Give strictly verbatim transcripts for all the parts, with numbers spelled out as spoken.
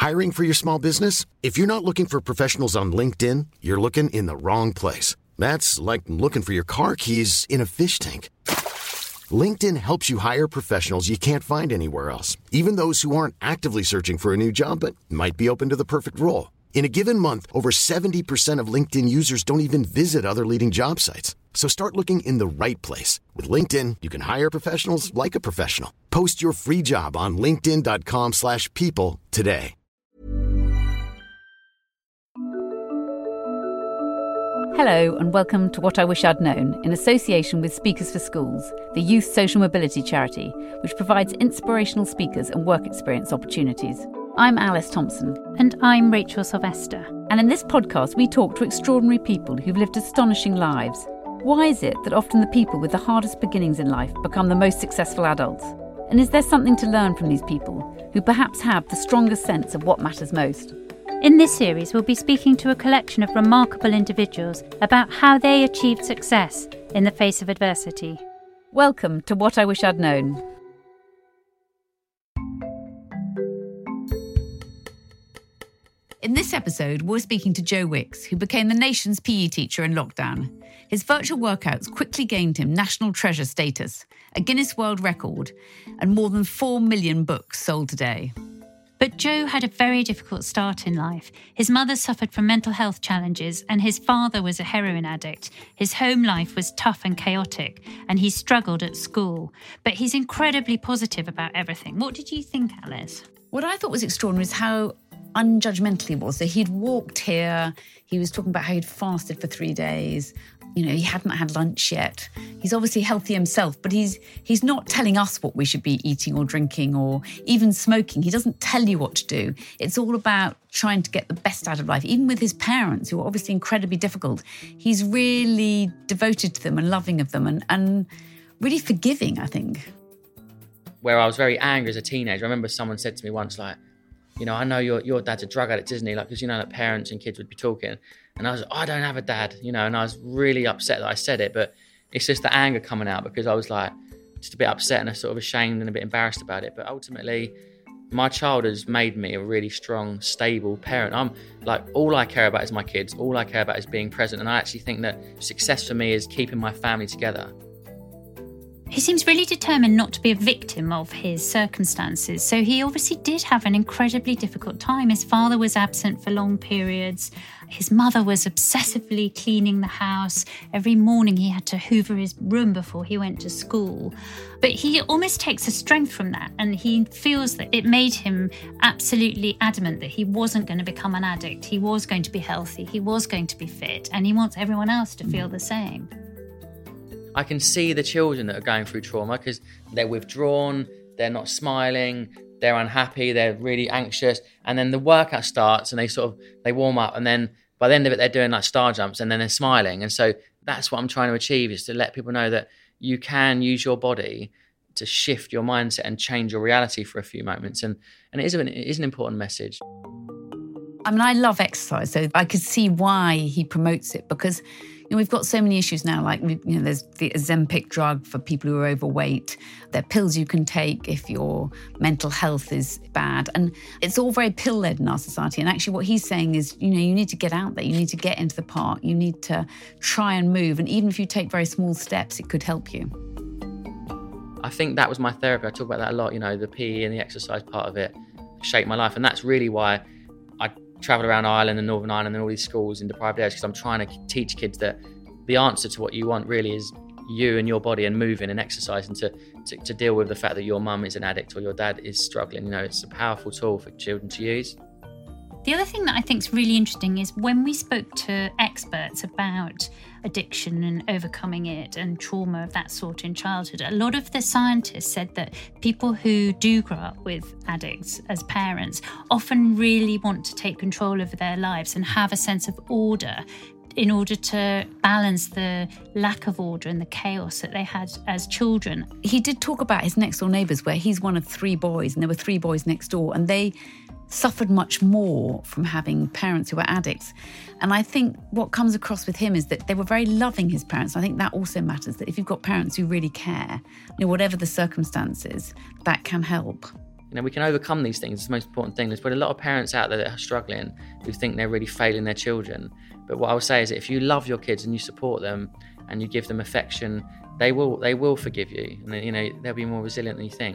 Hiring for your small business? If you're not looking for professionals on LinkedIn, you're looking in the wrong place. That's like looking for your car keys in a fish tank. LinkedIn helps you hire professionals you can't find anywhere else, even those who aren't actively searching for a new job but might be open to the perfect role. In a given month, over seventy percent of LinkedIn users don't even visit other leading job sites. So start looking in the right place. With LinkedIn, you can hire professionals like a professional. Post your free job on linkedin.com slash people today. Hello and welcome to What I Wish I'd Known in association with Speakers for Schools, the youth social mobility charity, which provides inspirational speakers and work experience opportunities. I'm Alice Thompson. And I'm Rachel Sylvester. And in this podcast, we talk to extraordinary people who've lived astonishing lives. Why is it that often the people with the hardest beginnings in life become the most successful adults? And is there something to learn from these people who perhaps have the strongest sense of what matters most? In this series, we'll be speaking to a collection of remarkable individuals about how they achieved success in the face of adversity. Welcome to What I Wish I'd Known. In this episode, we're speaking to Joe Wicks, who became the nation's P E teacher in lockdown. His virtual workouts quickly gained him national treasure status, a Guinness World Record, and more than four million books sold today. But Joe had a very difficult start in life. His mother suffered from mental health challenges and his father was a heroin addict. His home life was tough and chaotic and he struggled at school. But he's incredibly positive about everything. What did you think, Alice? What I thought was extraordinary is how unjudgmental he was. So he'd walked here, he was talking about how he'd fasted for three days. You know, he hadn't had lunch yet. He's obviously healthy himself, but he's he's not telling us what we should be eating or drinking or even smoking. He doesn't tell you what to do. It's all about trying to get the best out of life, even with his parents, who are obviously incredibly difficult. He's really devoted to them and loving of them and, and really forgiving, I think. Where I was very angry as a teenager, I remember someone said to me once, like, you know, I know your your dad's a drug addict, isn't he? Like, because, you know, that parents and kids would be talking. And I was like, oh, I don't have a dad, you know, and I was really upset that I said it. But it's just the anger coming out because I was like, just a bit upset and sort of ashamed and a bit embarrassed about it. But ultimately, my child has made me a really strong, stable parent. I'm like, all I care about is my kids. All I care about is being present. And I actually think that success for me is keeping my family together. He seems really determined not to be a victim of his circumstances. So he obviously did have an incredibly difficult time. His father was absent for long periods. His mother was obsessively cleaning the house. Every morning he had to hoover his room before he went to school. But he almost takes a strength from that. And he feels that it made him absolutely adamant that he wasn't going to become an addict. He was going to be healthy. He was going to be fit. And he wants everyone else to feel the same. I can see the children that are going through trauma because they're withdrawn, they're not smiling, they're unhappy, they're really anxious. And then the workout starts and they sort of, they warm up. And then by the end of it, they're doing like star jumps and then they're smiling. And so that's what I'm trying to achieve, is to let people know that you can use your body to shift your mindset and change your reality for a few moments. And, and it is an, it is an important message. I mean, I love exercise, so I could see why he promotes it because, you know, we've got so many issues now, like, you know, there's the Ozempic drug for people who are overweight. There are pills you can take if your mental health is bad. And it's all very pill-led in our society. And actually what he's saying is, you know, you need to get out there. You need to get into the park. You need to try and move. And even if you take very small steps, it could help you. I think that was my therapy. I talk about that a lot, you know, the P E and the exercise part of it shaped my life. And that's really why I travelled around Ireland and Northern Ireland and all these schools in deprived areas, because I'm trying to teach kids that the answer to what you want really is you and your body and moving and exercising to, to, to deal with the fact that your mum is an addict or your dad is struggling. You know, it's a powerful tool for children to use. The other thing that I think is really interesting is when we spoke to experts about addiction and overcoming it and trauma of that sort in childhood, a lot of the scientists said that people who do grow up with addicts as parents often really want to take control over their lives and have a sense of order in order to balance the lack of order and the chaos that they had as children. He did talk about his next door neighbours, where he's one of three boys and there were three boys next door, and they suffered much more from having parents who were addicts. And I think what comes across with him is that they were very loving, his parents. I think that also matters, that if you've got parents who really care, you know, whatever the circumstances, that can help. You know, we can overcome these things. It's the most important thing. There's probably a lot of parents out there that are struggling who think they're really failing their children. But what I would say is that if you love your kids and you support them and you give them affection, they will they will forgive you. And, you know, they'll be more resilient than you think.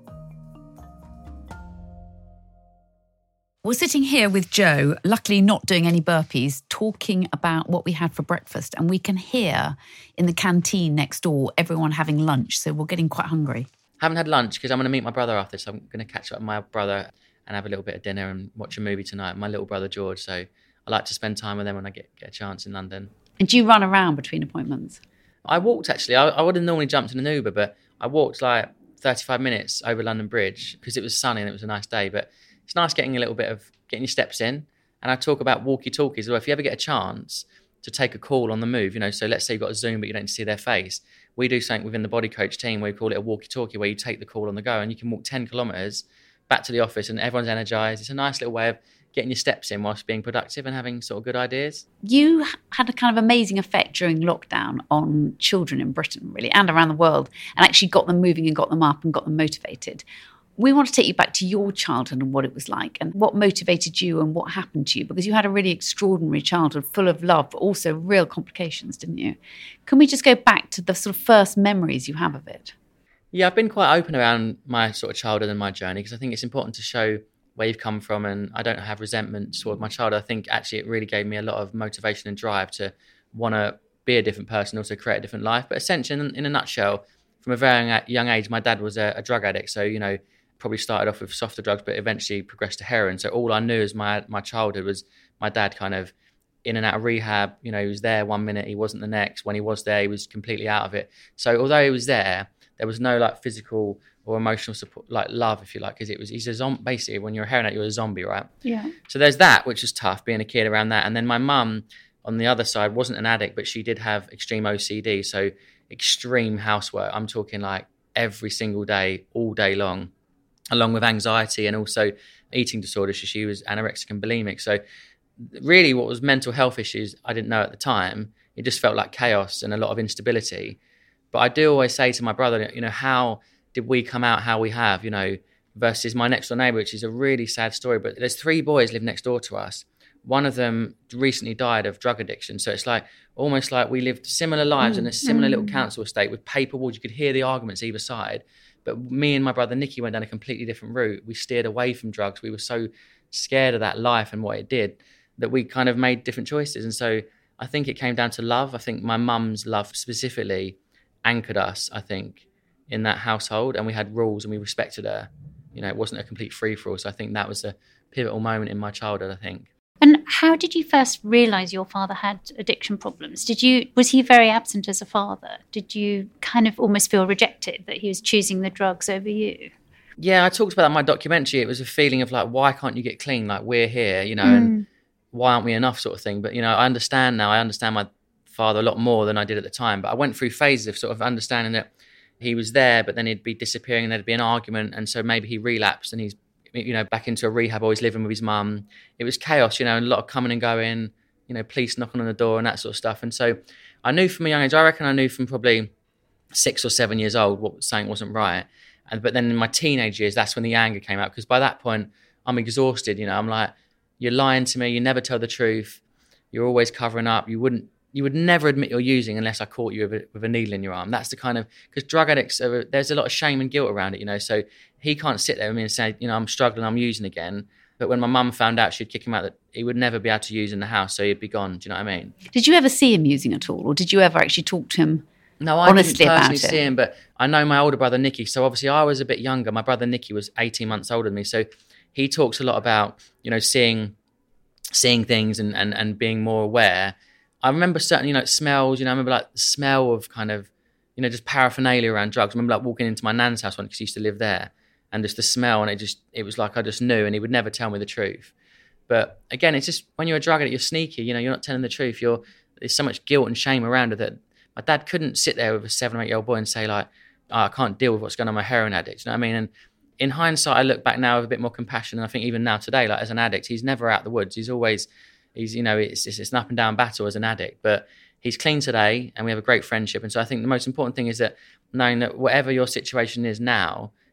We're sitting here with Joe, luckily not doing any burpees, talking about what we had for breakfast. And we can hear in the canteen next door everyone having lunch. So we're getting quite hungry. Haven't had lunch because I'm going to meet my brother after, so I'm going to catch up with my brother and have a little bit of dinner and watch a movie tonight. My little brother George, so I like to spend time with them when I get, get a chance in London. And do you run around between appointments? I walked actually. I, I would have normally jumped in an Uber, but I walked like thirty-five minutes over London Bridge because it was sunny and it was a nice day. But it's nice getting a little bit of getting your steps in. And I talk about walkie-talkies as well. If you ever get a chance to take a call on the move, you know, so let's say you've got a Zoom but you don't see their face. We do something within the Body Coach team where we call it a walkie-talkie, where you take the call on the go and you can walk ten kilometres back to the office and everyone's energised. It's a nice little way of getting your steps in whilst being productive and having sort of good ideas. You had a kind of amazing effect during lockdown on children in Britain, really, and around the world, and actually got them moving and got them up and got them motivated. We want to take you back to your childhood and what it was like and what motivated you and what happened to you, because you had a really extraordinary childhood full of love, but also real complications, didn't you? Can we just go back to the sort of first memories you have of it? Yeah, I've been quite open around my sort of childhood and my journey because I think it's important to show where you've come from, and I don't have resentment toward my childhood. I think actually it really gave me a lot of motivation and drive to want to be a different person, also create a different life. But essentially, in, in a nutshell, from a very young age, my dad was a, a drug addict. So, you know, probably started off with softer drugs, but eventually progressed to heroin. So all I knew as my my childhood was my dad kind of in and out of rehab. You know, he was there one minute, he wasn't the next. When he was there, he was completely out of it. So although he was there, there was no like physical or emotional support, like love, if you like, because it was he's a zombie. Basically, when you're a heroin addict, you're a zombie, right? Yeah. So there's that, which was tough being a kid around that. And then my mum, on the other side, wasn't an addict, but she did have extreme O C D, so extreme housework. I'm talking like every single day, all day long, along with anxiety and also eating disorders. She was anorexic and bulimic. So really what was mental health issues, I didn't know at the time. It just felt like chaos and a lot of instability. But I do always say to my brother, you know, how did we come out how we have, you know, versus my next door neighbour, which is a really sad story. But there's three boys live next door to us. One of them recently died of drug addiction. So it's like almost like we lived similar lives mm. in a similar mm. little council estate with paper walls. You could hear the arguments either side. But me and my brother Nicky went down a completely different route. We steered away from drugs. We were so scared of that life and what it did that we kind of made different choices. And so I think it came down to love. I think my mum's love specifically anchored us, I think, in that household. And we had rules and we respected her. You know, it wasn't a complete free-for-all. So I think that was a pivotal moment in my childhood, I think. And how did you first realise your father had addiction problems? Did you was he very absent as a father? Did you kind of almost feel rejected that he was choosing the drugs over you? Yeah, I talked about that in my documentary. It was a feeling of like, why can't you get clean? Like, we're here, you know, mm. and why aren't we enough sort of thing? But, you know, I understand now. I understand my father a lot more than I did at the time. But I went through phases of sort of understanding that he was there, but then he'd be disappearing and there'd be an argument. And so maybe he relapsed and he's, you know, back into a rehab or he's living with his mum. It was chaos, you know, and a lot of coming and going, you know, police knocking on the door and that sort of stuff. And so I knew from a young age, I reckon I knew from probably six or seven years old what something wasn't right. And but then in my teenage years, that's when the anger came out, because by that point, I'm exhausted, you know, I'm like, you're lying to me, you never tell the truth, you're always covering up, you wouldn't, you would never admit you're using unless I caught you with a, with a needle in your arm. That's the kind of, because drug addicts, are, there's a lot of shame and guilt around it, you know, so he can't sit there with me and say, you know, I'm struggling, I'm using again. But when my mum found out, she'd kick him out, that he would never be able to use in the house, so he'd be gone. Do you know what I mean? Did you ever see him using at all, or did you ever actually talk to him no, I honestly didn't personally about it? see him, but I know my older brother Nicky, so obviously I was a bit younger. My brother Nicky was eighteen months older than me, so he talks a lot about, you know, seeing seeing things and, and, and being more aware. I remember certain, you know, smells, you know, I remember like the smell of kind of, you know, just paraphernalia around drugs. I remember like walking into my nan's house once, because he used to live there, and just the smell, and it just, it was like I just knew, and he would never tell me the truth. But again, it's just when you're a drug addict, you're sneaky, you know, you're not telling the truth. You're, there's so much guilt and shame around it that my dad couldn't sit there with a seven or eight year old boy and say like, oh, I can't deal with what's going on with my heroin addict. You know what I mean? And in hindsight, I look back now with a bit more compassion. And I think even now today, like as an addict, he's never out the woods. He's always, he's, you know, it's, it's, it's an up and down battle as an addict, but he's clean today and we have a great friendship. And so I think the most important thing is that knowing that whatever your situation is now,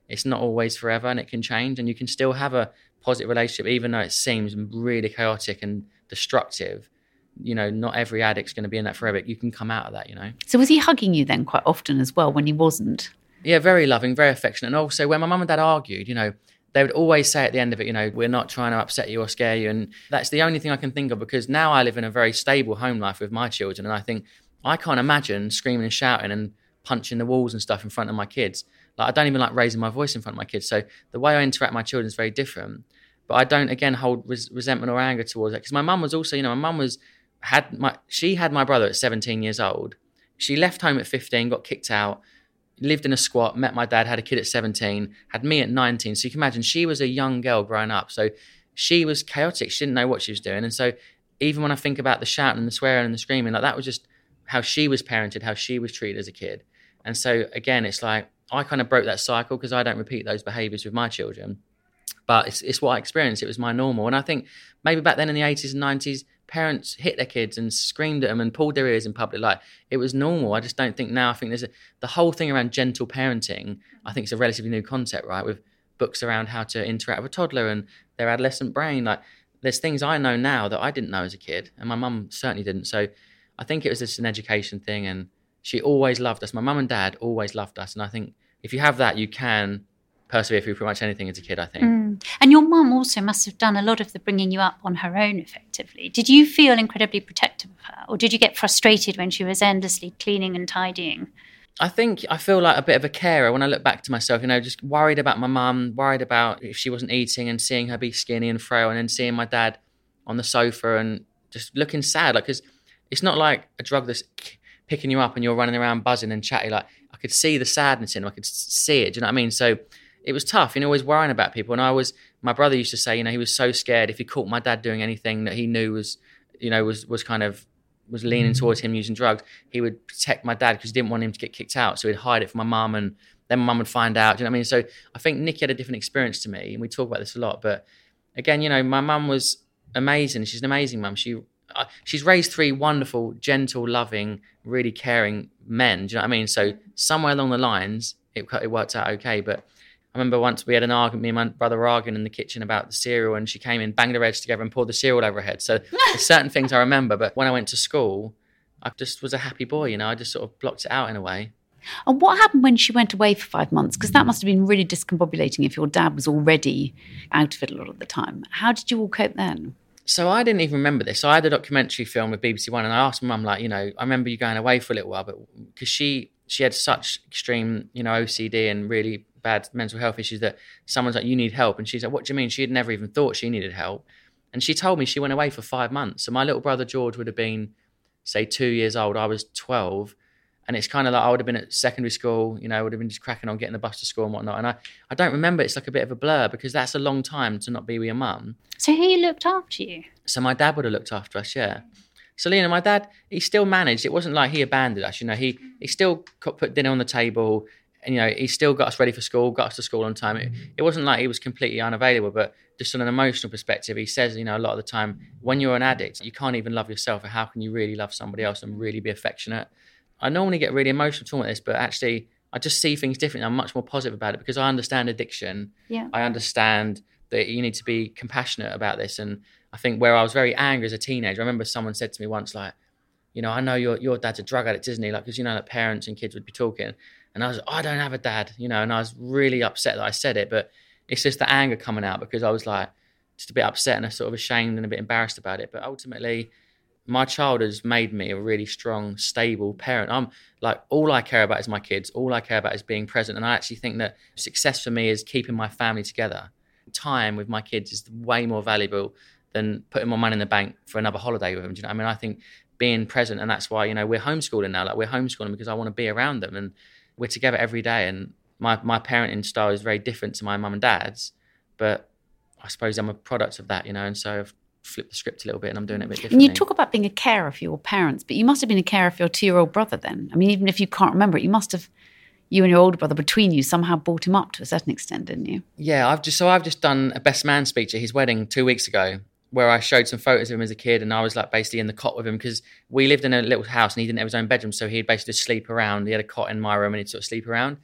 it's not always forever and it can change, and you can still have a positive relationship even though it seems really chaotic and destructive. You know, not every addict's going to be in that forever. You can come out of that, you know. So was he hugging you then quite often as well when he wasn't? Yeah, very loving, very affectionate. And also when my mum and dad argued, you know, they would always say at the end of it, you know, we're not trying to upset you or scare you. And that's the only thing I can think of, because now I live in a very stable home life with my children. And I think I can't imagine screaming and shouting and punching the walls and stuff in front of my kids. Like, I don't even like raising my voice in front of my kids. So the way I interact with my children is very different. But I don't, again, hold res- resentment or anger towards it. Because my mum was also, you know, my mum was, had my, she had my brother at seventeen years old. She left home at fifteen, got kicked out, lived in a squat, met my dad, had a kid at seventeen, had me at nineteen. So you can imagine she was a young girl growing up. So she was chaotic. She didn't know what she was doing. And so even when I think about the shouting and the swearing and the screaming, like, that was just how she was parented, how she was treated as a kid. And so again, it's like, I kind of broke that cycle because I don't repeat those behaviours with my children. But it's it's what I experienced. It was my normal. And I think maybe back then in the eighties and nineties, parents hit their kids and screamed at them and pulled their ears in public. Like, it was normal. I just don't think now. I think there's a, the whole thing around gentle parenting, I think it's a relatively new concept, right? With books around how to interact with a toddler and their adolescent brain. Like, there's things I know now that I didn't know as a kid, and my mum certainly didn't. So I think it was just an education thing, and she always loved us. My mum and dad always loved us. And I think if you have that, you can persevere through pretty much anything as a kid, I think. Mm. And your mum also must have done a lot of the bringing you up on her own, effectively. Did you feel incredibly protective of her, or did you get frustrated when she was endlessly cleaning and tidying? I think I feel like a bit of a carer when I look back to myself, you know, just worried about my mum, worried about if she wasn't eating and seeing her be skinny and frail, and then seeing my dad on the sofa and just looking sad. Like, because it's not like a drug that's picking you up and you're running around buzzing and chatting. Like, I could see the sadness in him. I could see it. Do you know what I mean? So it was tough, you know, always worrying about people. And I was, my brother used to say, you know, he was so scared if he caught my dad doing anything that he knew was, you know, was, was kind of, was leaning towards him using drugs, he would protect my dad because he didn't want him to get kicked out. So he'd hide it from my mum, and then my mum would find out. Do you know what I mean? So I think Nikki had a different experience to me, and we talk about this a lot. But again, you know, my mum was amazing. She's an amazing mum. She, uh, she's raised three wonderful, gentle, loving, really caring men. Do you know what I mean? So somewhere along the lines, it, it worked out okay. But I remember once we had an argument, me and my brother were arguing in the kitchen about the cereal, and she came in, banged her heads together and poured the cereal over her head. So there's certain things I remember, but when I went to school, I just was a happy boy, you know, I just sort of blocked it out in a way. And what happened when she went away for five months? Because that must have been really discombobulating if your dad was already out of it a lot of the time. How did you all cope then? So I didn't even remember this. So I had a documentary film with B B C One, and I asked my mum, like, you know, I remember you going away for a little while, but because she, she had such extreme, you know, O C D and really bad mental health issues that someone's like, you need help. And she's like, what do you mean? She had never even thought she needed help. And she told me she went away for five months. So my little brother George would have been, say, two years old. I was twelve. And it's kind of like I would have been at secondary school, you know, I would have been just cracking on getting the bus to school and whatnot. And I, I don't remember. It's like a bit of a blur because that's a long time to not be with your mum. So who looked after you? So my dad would have looked after us, yeah. So, Lena, my dad, he still managed. It wasn't like he abandoned us, you know. He he still put dinner on the table. And, you know, he still got us ready for school, got us to school on time. It, it wasn't like he was completely unavailable, but just on an emotional perspective, he says, you know, a lot of the time, when you're an addict, you can't even love yourself. How can you really love somebody else and really be affectionate? I normally get really emotional talking about this, but actually, I just see things differently. I'm much more positive about it because I understand addiction. Yeah. I understand that you need to be compassionate about this. And I think where I was very angry as a teenager, I remember someone said to me once, like, you know, I know your your dad's a drug addict, isn't he? Like, because, you know, like parents and kids would be talking. And I was like, oh, I don't have a dad, you know, and I was really upset that I said it. But it's just the anger coming out because I was like, just a bit upset and a sort of ashamed and a bit embarrassed about it. But ultimately, my child has made me a really strong, stable parent. I'm like, all I care about is my kids. All I care about is being present. And I actually think that success for me is keeping my family together. Time with my kids is way more valuable than putting more money in the bank for another holiday with them. Do you know what I mean? I think being present, and that's why, you know, we're homeschooling now. Like, we're homeschooling because I want to be around them, and we're together every day. And my, my parenting style is very different to my mum and dad's, but I suppose I'm a product of that, you know, and so I've flipped the script a little bit and I'm doing it a bit differently. And you talk about being a carer for your parents, but you must have been a carer for your two-year-old brother then. I mean, even if you can't remember it, you must have, you and your older brother between you somehow brought him up to a certain extent, didn't you? Yeah, I've just so I've just done a best man speech at his wedding two weeks ago, where I showed some photos of him as a kid, and I was like basically in the cot with him because we lived in a little house and he didn't have his own bedroom, so he'd basically just sleep around. He had a cot in my room and he'd sort of sleep around.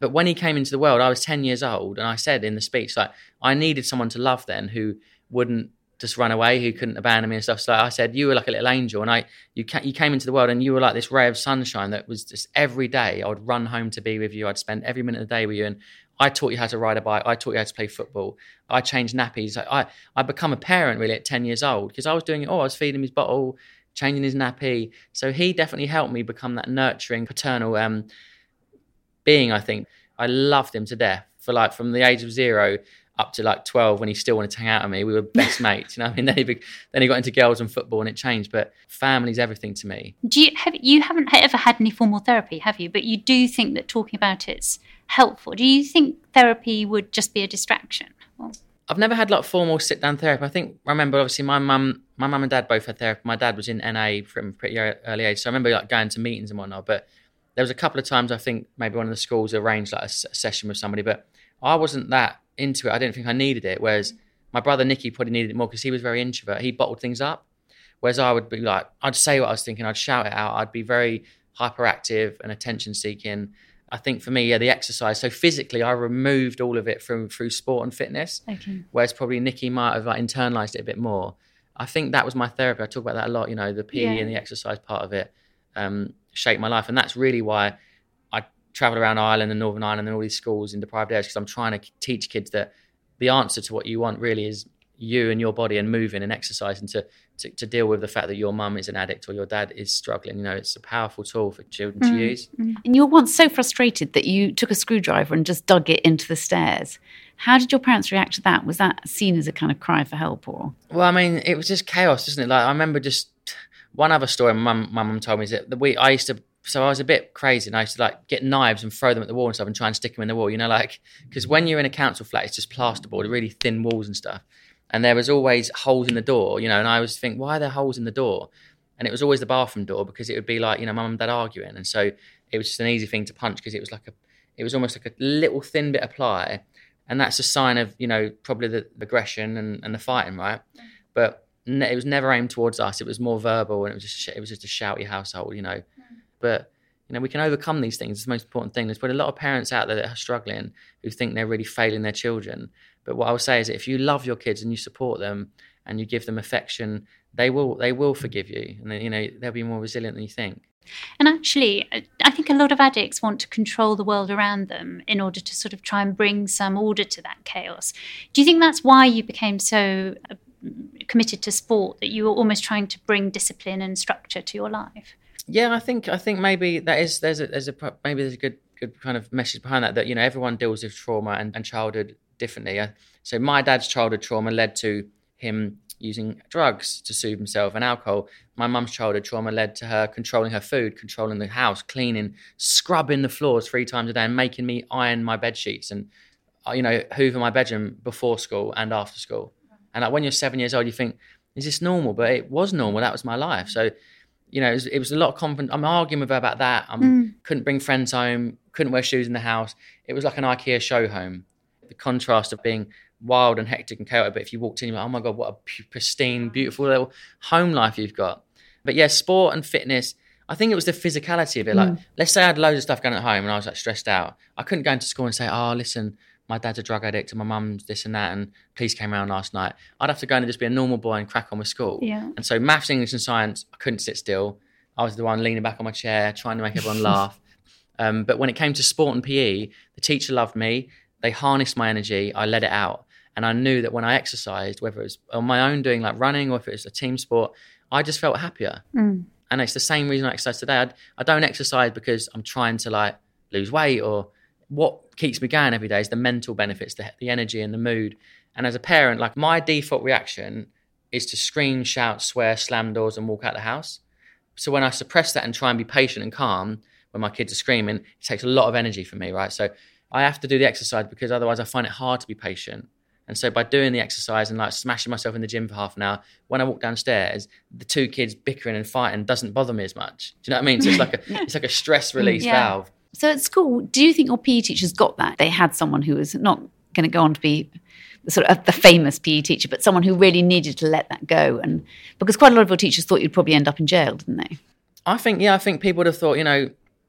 But when he came into the world, I was ten years old, and I said in the speech, like, I needed someone to love then who wouldn't just run away, who couldn't abandon me and stuff. So I said, you were like a little angel, and I you ca- you came into the world, and you were like this ray of sunshine that was just every day I would run home to be with you. I'd spend every minute of the day with you, and I taught you how to ride a bike. I taught you how to play football. I changed nappies. I I become a parent really at ten years old because I was doing it all. I was feeding him his bottle, changing his nappy. So he definitely helped me become that nurturing, paternal um, being, I think. I loved him to death for like from the age of zero up to like twelve when he still wanted to hang out with me. We were best mates, you know what I mean? Then he, then he got into girls and football and it changed, but family's everything to me. Do you have, you haven't ever had any formal therapy, have you? But you do think that talking about it's helpful. Do you think therapy would just be a distraction? Or? I've never had like formal sit-down therapy. I think, I remember obviously my mum, my mum and dad both had therapy. My dad was in N A from a pretty early age. So I remember like going to meetings and whatnot, but there was a couple of times I think maybe one of the schools arranged like a, a session with somebody, but I wasn't that into it. I didn't think I needed it. Whereas my brother Nicky probably needed it more because he was very introvert. He bottled things up. Whereas I would be like, I'd say what I was thinking. I'd shout it out. I'd be very hyperactive and attention seeking. I think for me, yeah, the exercise. So physically, I removed all of it from through sport and fitness. Okay. Whereas probably Nicky might have like internalized it a bit more. I think that was my therapy. I talk about that a lot. You know, the P E yeah. and the exercise part of it um, shaped my life, and that's really why I travel around Ireland and Northern Ireland and all these schools in deprived areas, because I'm trying to teach kids that the answer to what you want really is you and your body and moving and exercising to, to, to deal with the fact that your mum is an addict or your dad is struggling. You know, it's a powerful tool for children mm. to use. And you were once so frustrated that you took a screwdriver and just dug it into the stairs. How did your parents react to that? Was that seen as a kind of cry for help or? Well, I mean, it was just chaos, isn't it? Like I remember just one other story my mum, my mum told me is that we, I used to, so I was a bit crazy and I used to like get knives and throw them at the wall and stuff and try and stick them in the wall, you know, like, because when you're in a council flat, it's just plasterboard, really thin walls and stuff. And there was always holes in the door, you know, and I was thinking, why are there holes in the door? And it was always the bathroom door because it would be like, you know, mum and dad arguing. And so it was just an easy thing to punch because it was like a, it was almost like a little thin bit of ply. And that's a sign of, you know, probably the, the aggression and, and the fighting, right? But ne- it was never aimed towards us. It was more verbal and it was just, it was just a shouty household, you know. But, you know, we can overcome these things. It's the most important thing. There's probably a lot of parents out there that are struggling who think they're really failing their children. But what I would say is that if you love your kids and you support them and you give them affection, they will they will forgive you. And, you know, they'll be more resilient than you think. And actually, I think a lot of addicts want to control the world around them in order to sort of try and bring some order to that chaos. Do you think that's why you became so committed to sport, that you were almost trying to bring discipline and structure to your life? Yeah, I think I think maybe that is there's a there's a maybe there's a good good kind of message behind that, that, you know, everyone deals with trauma and, and childhood differently. So my dad's childhood trauma led to him using drugs to soothe himself and alcohol. My mum's childhood trauma led to her controlling her food, controlling the house, cleaning, scrubbing the floors three times a day and making me iron my bed sheets and, you know, hoover my bedroom before school and after school. And like when you're seven years old, you think, is this normal? But it was normal. That was my life. So, you know, it was, it was a lot of confidence. I'm arguing with her about that. I mm. couldn't bring friends home, couldn't wear shoes in the house. It was like an IKEA show home. The contrast of being wild and hectic and chaotic, but if you walked in, you're like, oh my God, what a pristine, beautiful little home life you've got. But yeah, sport and fitness, I think it was the physicality of it. Like, mm. let's say I had loads of stuff going at home and I was like stressed out. I couldn't go into school and say, oh, listen, my dad's a drug addict and my mum's this and that and police came around last night. I'd have to go in and just be a normal boy and crack on with school. Yeah. And so maths, English and science, I couldn't sit still. I was the one leaning back on my chair, trying to make everyone laugh. Um, but when it came to sport and P E, the teacher loved me. They harnessed my energy. I let it out. And I knew that when I exercised, whether it was on my own doing like running or if it was a team sport, I just felt happier. Mm. And it's the same reason I exercise today. I, I don't exercise because I'm trying to like lose weight, or what keeps me going every day is the mental benefits, the, the energy and the mood. And as a parent, like my default reaction is to scream, shout, swear, slam doors and walk out the house. So when I suppress that and try and be patient and calm when my kids are screaming, it takes a lot of energy from me, right? So I have to do the exercise because otherwise I find it hard to be patient. And so by doing the exercise and like smashing myself in the gym for half an hour, when I walk downstairs, the two kids bickering and fighting doesn't bother me as much. Do you know what I mean? So it's like a it's like a stress release yeah. valve. So at school, do you think your P E teachers got that? They had someone who was not going to go on to be sort of the famous P E teacher, but someone who really needed to let that go. And because quite a lot of your teachers thought you'd probably end up in jail, didn't they? I think, yeah, I think people would have thought, you know,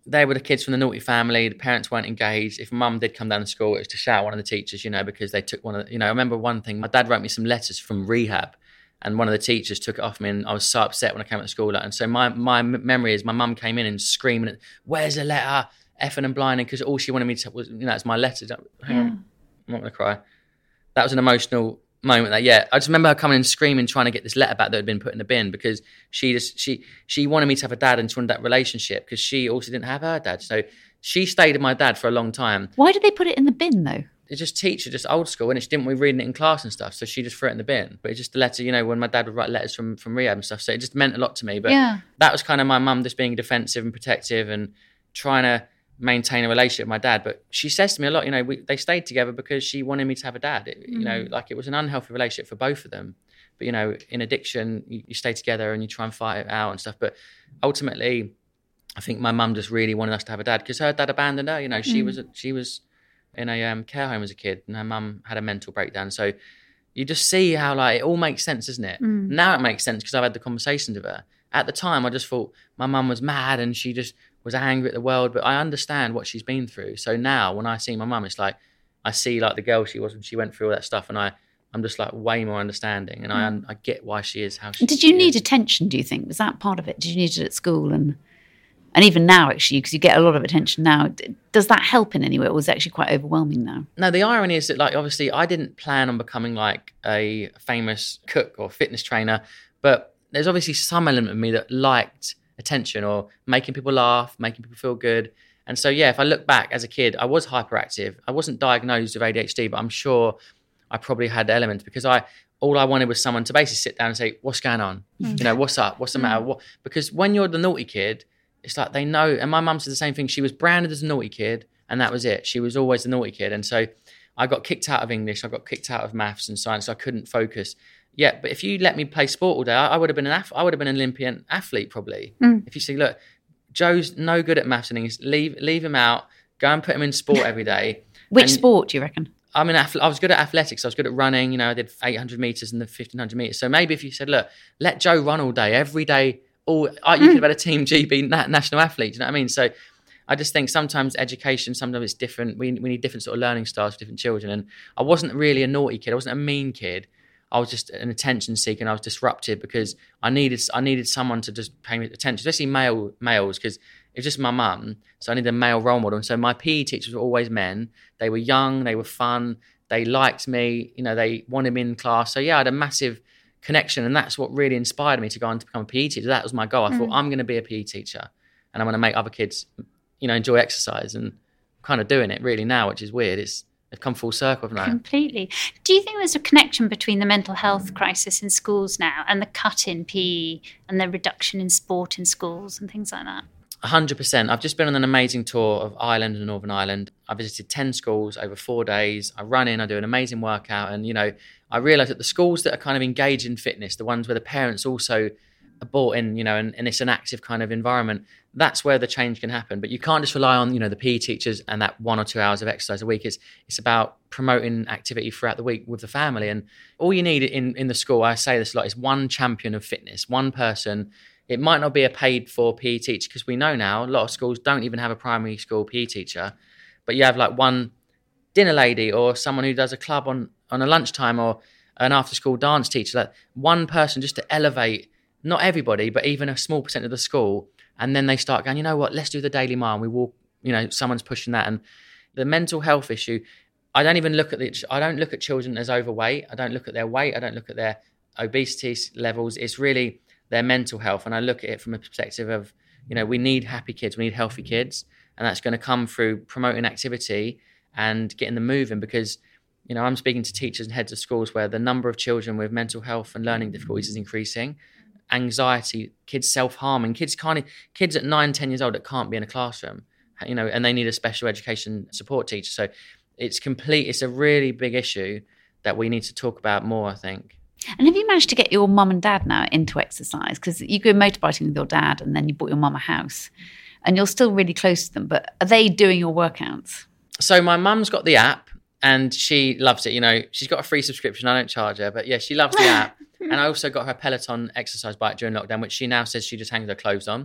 they were the kids from the naughty family. The parents weren't engaged. If mum did come down to school, it was to shout at one of the teachers, you know, because they took one of the, you know, I remember one thing, my dad wrote me some letters from rehab and one of the teachers took it off me and I was so upset when I came to school. And so my, my memory is my mum came in and screaming, where's the letter? Effing and blinding, because all she wanted me to was, you know, it's my letter. Hang yeah. on. I'm not going to cry. That was an emotional moment that, yeah, I just remember her coming and screaming, trying to get this letter back that had been put in the bin because she just, she, she wanted me to have a dad and she wanted that relationship because she also didn't have her dad. So she stayed with my dad for a long time. Why did they put it in the bin though? It's just teacher, just old school, and she didn't want me reading it in class and stuff, so she just threw it in the bin. But it's just a letter, you know, when my dad would write letters from, from rehab and stuff, so it just meant a lot to me. But yeah. that was kind of my mum just being defensive and protective and trying to maintain a relationship with my dad. But she says to me a lot, you know, we, they stayed together because she wanted me to have a dad. It, you know, like it was an unhealthy relationship for both of them. But, you know, in addiction, you, you stay together and you try and fight it out and stuff. But ultimately, I think my mum just really wanted us to have a dad because her dad abandoned her. You know, she mm. was she was in a um, care home as a kid and her mum had a mental breakdown. So you just see how, like, it all makes sense, doesn't it? Mm. Now it makes sense because I've had the conversations with her. At the time, I just thought my mum was mad and she just was angry at the world, but I understand what she's been through. So now when I see my mum, it's like I see like the girl she was when she went through all that stuff, and I, I'm just like way more understanding, and mm. I I get why she is how she is. Did you need attention, do you think? Was that part of it? Did you need it at school? And and even now, actually, because you get a lot of attention now, does that help in any way, or was it actually quite overwhelming now? No, the irony is that, like, obviously I didn't plan on becoming like a famous cook or fitness trainer, but there's obviously some element of me that liked attention or making people laugh, making people feel good. And so, yeah, if I look back as a kid, I was hyperactive. I wasn't diagnosed with A D H D, but I'm sure I probably had elements because I all I wanted was someone to basically sit down and say, what's going on? Mm. You know, what's up? What's the matter? What? Because when you're the naughty kid, it's like they know. And my mum said the same thing. She was branded as a naughty kid and that was it. She was always the naughty kid. And so I got kicked out of English. I got kicked out of maths and science. So I couldn't focus. Yeah, but if you let me play sport all day, I, I would have been an ath- I would have been an Olympian athlete probably. Mm. If you say, look, Joe's no good at maths and English, leave leave him out. Go and put him in sport every day. Which and sport do you reckon? I'm an athlete. I was good at athletics. I was good at running. You know, I did eight hundred meters and the fifteen hundred meters. So maybe if you said, look, let Joe run all day, every day, all uh, you mm. could have had a Team G B national athlete. Do you know what I mean? So I just think sometimes education, sometimes it's different. We we need different sort of learning styles for different children. And I wasn't really a naughty kid. I wasn't a mean kid. I was just an attention seeker and I was disrupted because I needed I needed someone to just pay me attention, especially male males, because it was just my mum. So I needed a male role model. And so my P E teachers were always men. They were young, they were fun, they liked me, you know, they wanted me in class. So yeah, I had a massive connection, and that's what really inspired me to go on to become a P E teacher. That was my goal. I mm. thought, I'm going to be a P E teacher and I'm going to make other kids, you know, enjoy exercise, and I'm kind of doing it really now, which is weird. It's They've come full circle from that. Completely. Do you think there's a connection between the mental health crisis in schools now and the cut in P E and the reduction in sport in schools and things like that? one hundred percent. I've just been on an amazing tour of Ireland and Northern Ireland. I visited ten schools over four days. I run in, I do an amazing workout. And, you know, I realised that the schools that are kind of engaged in fitness, the ones where the parents also are bought in, you know, and, and it's an active kind of environment, that's where the change can happen. But you can't just rely on, you know, the P E teachers and that one or two hours of exercise a week. It's it's about promoting activity throughout the week with the family. And all you need in, in the school, I say this a lot, is one champion of fitness, one person. It might not be a paid for P E teacher, because we know now a lot of schools don't even have a primary school P E teacher, but you have like one dinner lady or someone who does a club on, on a lunchtime, or an after school dance teacher, like one person just to elevate, not everybody, but even a small percent of the school. And then they start going, you know what, let's do the daily mile. And we walk, you know, someone's pushing that. And the mental health issue, I don't even look at the, I don't look at children as overweight. I don't look at their weight. I don't look at their obesity levels. It's really their mental health. And I look at it from a perspective of, you know, we need happy kids. We need healthy kids. And that's going to come through promoting activity and getting them moving, because, you know, I'm speaking to teachers and heads of schools where the number of children with mental health and learning difficulties is increasing. Anxiety, kids self-harming, kids can't, kids at nine, ten years old that can't be in a classroom, you know, and they need a special education support teacher. So it's complete, it's a really big issue that we need to talk about more, I think. And have you managed to get your mum and dad now into exercise? Because you go motorbiking with your dad and then you bought your mum a house and you're still really close to them, but are they doing your workouts? So my mum's got the app and she loves it. You know, she's got a free subscription. I don't charge her, but yeah, she loves the app. And I also got her Peloton exercise bike during lockdown, which she now says she just hangs her clothes on.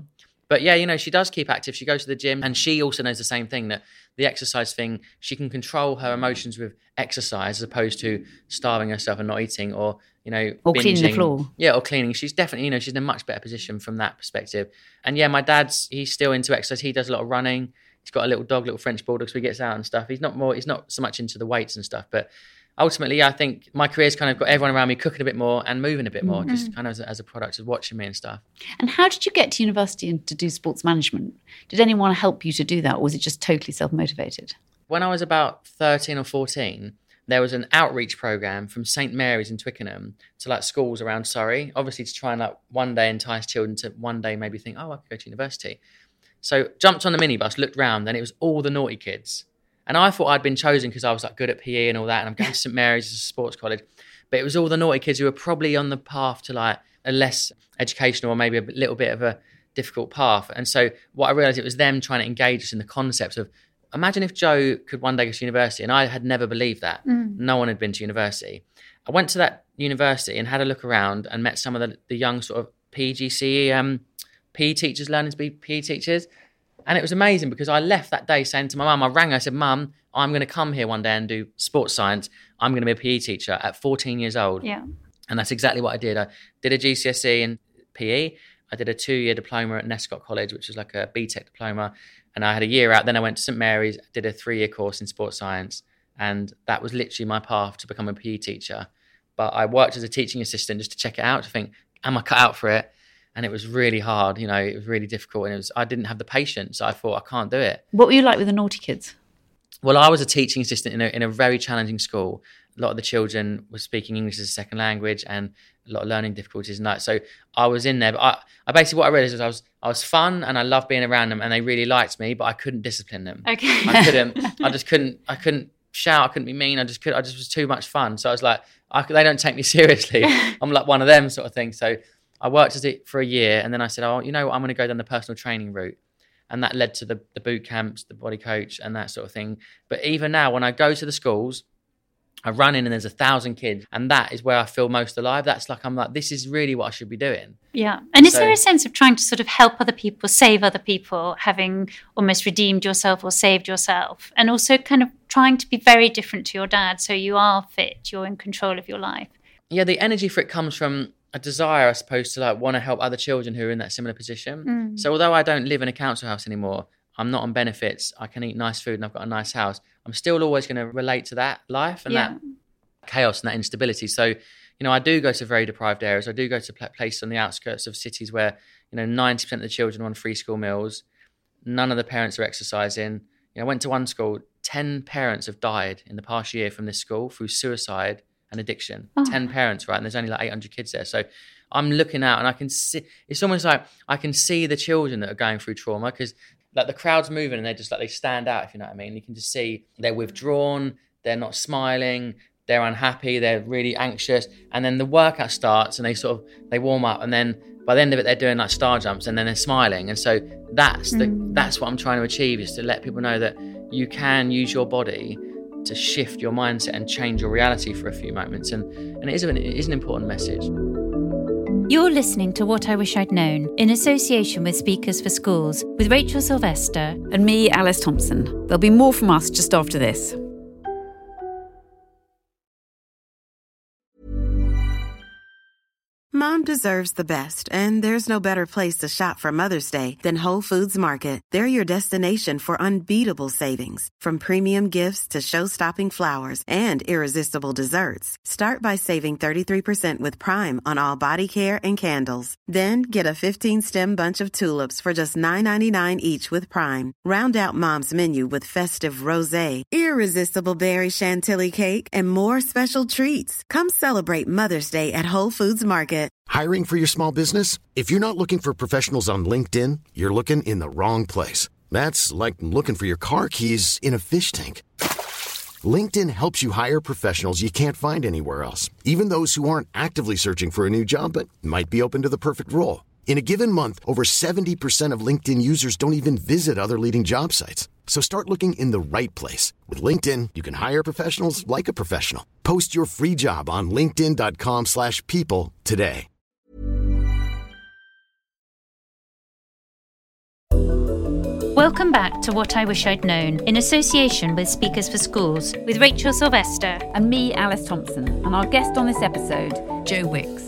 But yeah, you know, she does keep active. She goes to the gym, and she also knows the same thing, that the exercise thing, she can control her emotions with exercise as opposed to starving herself and not eating, or, you know, or binging. Cleaning the floor. Yeah, or cleaning. She's definitely, you know, she's in a much better position from that perspective. And yeah, my dad's, he's still into exercise. He does a lot of running. He's got a little dog, little French bulldog, so he gets out and stuff. He's not more, he's not so much into the weights and stuff, but ultimately, I think my career's kind of got everyone around me cooking a bit more and moving a bit more, mm-hmm. just kind of as a, as a product of watching me and stuff. And how did you get to university and to do sports management? Did anyone help you to do that, or was it just totally self-motivated? When I was about thirteen or fourteen, there was an outreach program from Saint Mary's in Twickenham to like schools around Surrey, obviously to try and like one day entice children to one day maybe think, oh, I could go to university. So jumped on the minibus, looked round, and it was all the naughty kids. And I thought I'd been chosen because I was like good at P E and all that, and I'm going to Saint Mary's as a sports college. But it was all the naughty kids who were probably on the path to like a less educational or maybe a little bit of a difficult path. And so what I realised, it was them trying to engage us in the concept of, imagine if Joe could one day go to university. And I had never believed that. Mm. No one had been to university. I went to that university and had a look around and met some of the, the young sort of P G C E um, P E teachers, learning to be P E teachers. And it was amazing because I left that day saying to my mum, I rang her, I said, Mum, I'm going to come here one day and do sports science. I'm going to be a P E teacher at fourteen years old. Yeah. And that's exactly what I did. I did a G C S E in P E. I did a two-year diploma at Nescott College, which was like a B Tech diploma. And I had a year out. Then I went to Saint Mary's, did a three-year course in sports science. And that was literally my path to become a P E teacher. But I worked as a teaching assistant just to check it out, to think, am I cut out for it? And it was really hard, you know, it was really difficult. And it was, I didn't have the patience. I thought, I can't do it. What were you like with the naughty kids? Well, I was a teaching assistant in a, in a very challenging school. A lot of the children were speaking English as a second language and a lot of learning difficulties and that. So I was in there. But I, I basically, what I realized was I was I was fun and I loved being around them and they really liked me, but I couldn't discipline them. Okay. I couldn't, I just couldn't, I couldn't shout. I couldn't be mean. I just could, I just was too much fun. So I was like, I, they don't take me seriously. I'm like one of them sort of thing. So I worked as it for a year and then I said, oh, you know what, I'm going to go down the personal training route. And that led to the, the boot camps, the body coach and that sort of thing. But even now, when I go to the schools, I run in and there's a thousand kids. And that is where I feel most alive. That's like, I'm like, this is really what I should be doing. Yeah. And is So- there a sense of trying to sort of help other people, save other people, having almost redeemed yourself or saved yourself? And also kind of trying to be very different to your dad. So you are fit, you're in control of your life. Yeah, the energy for it comes from a desire, I suppose, to like want to help other children who are in that similar position. Mm. So although I don't live in a council house anymore, I'm not on benefits, I can eat nice food and I've got a nice house, I'm still always going to relate to that life and Yeah. that chaos and that instability. So, you know, I do go to very deprived areas. I do go to pla- places on the outskirts of cities where, you know, ninety percent of the children are on free school meals. None of the parents are exercising. You know, I went to one school, ten parents have died in the past year from this school through suicide and addiction. Oh. ten parents, right? And there's only like eight hundred kids there. So I'm looking out and I can see, it's almost like I can see the children that are going through trauma because like the crowd's moving and they're just like, they stand out, if you know what I mean. You can just see they're withdrawn, they're not smiling, they're unhappy, they're really anxious. And then the workout starts and they sort of, they warm up and then by the end of it, they're doing like star jumps and then they're smiling. And so that's the, Mm. that's what I'm trying to achieve, is to let people know that you can use your body to shift your mindset and change your reality for a few moments. And, and it, is an, it is an important message. You're listening to What I Wish I'd Known in association with Speakers for Schools with Rachel Sylvester. And me, Alice Thompson. There'll be more from us just after this. Mom deserves the best, and there's no better place to shop for Mother's Day than Whole Foods Market. They're your destination for unbeatable savings, from premium gifts to show-stopping flowers and irresistible desserts. Start by saving thirty-three percent with Prime on all body care and candles. Then get a fifteen-stem bunch of tulips for just nine ninety-nine each with Prime. Round out Mom's menu with festive rosé, irresistible berry chantilly cake, and more special treats. Come celebrate Mother's Day at Whole Foods Market. Hiring for your small business? If you're not looking for professionals on LinkedIn, you're looking in the wrong place. That's like looking for your car keys in a fish tank. LinkedIn helps you hire professionals you can't find anywhere else, even those who aren't actively searching for a new job but might be open to the perfect role. In a given month, over seventy percent of LinkedIn users don't even visit other leading job sites. So start looking in the right place. With LinkedIn, you can hire professionals like a professional. Post your free job on linkedin.com slash people today. Welcome back to What I Wish I'd Known, in association with Speakers for Schools, with Rachel Sylvester And me, Alice Thompson, and our guest on this episode, Joe Wicks.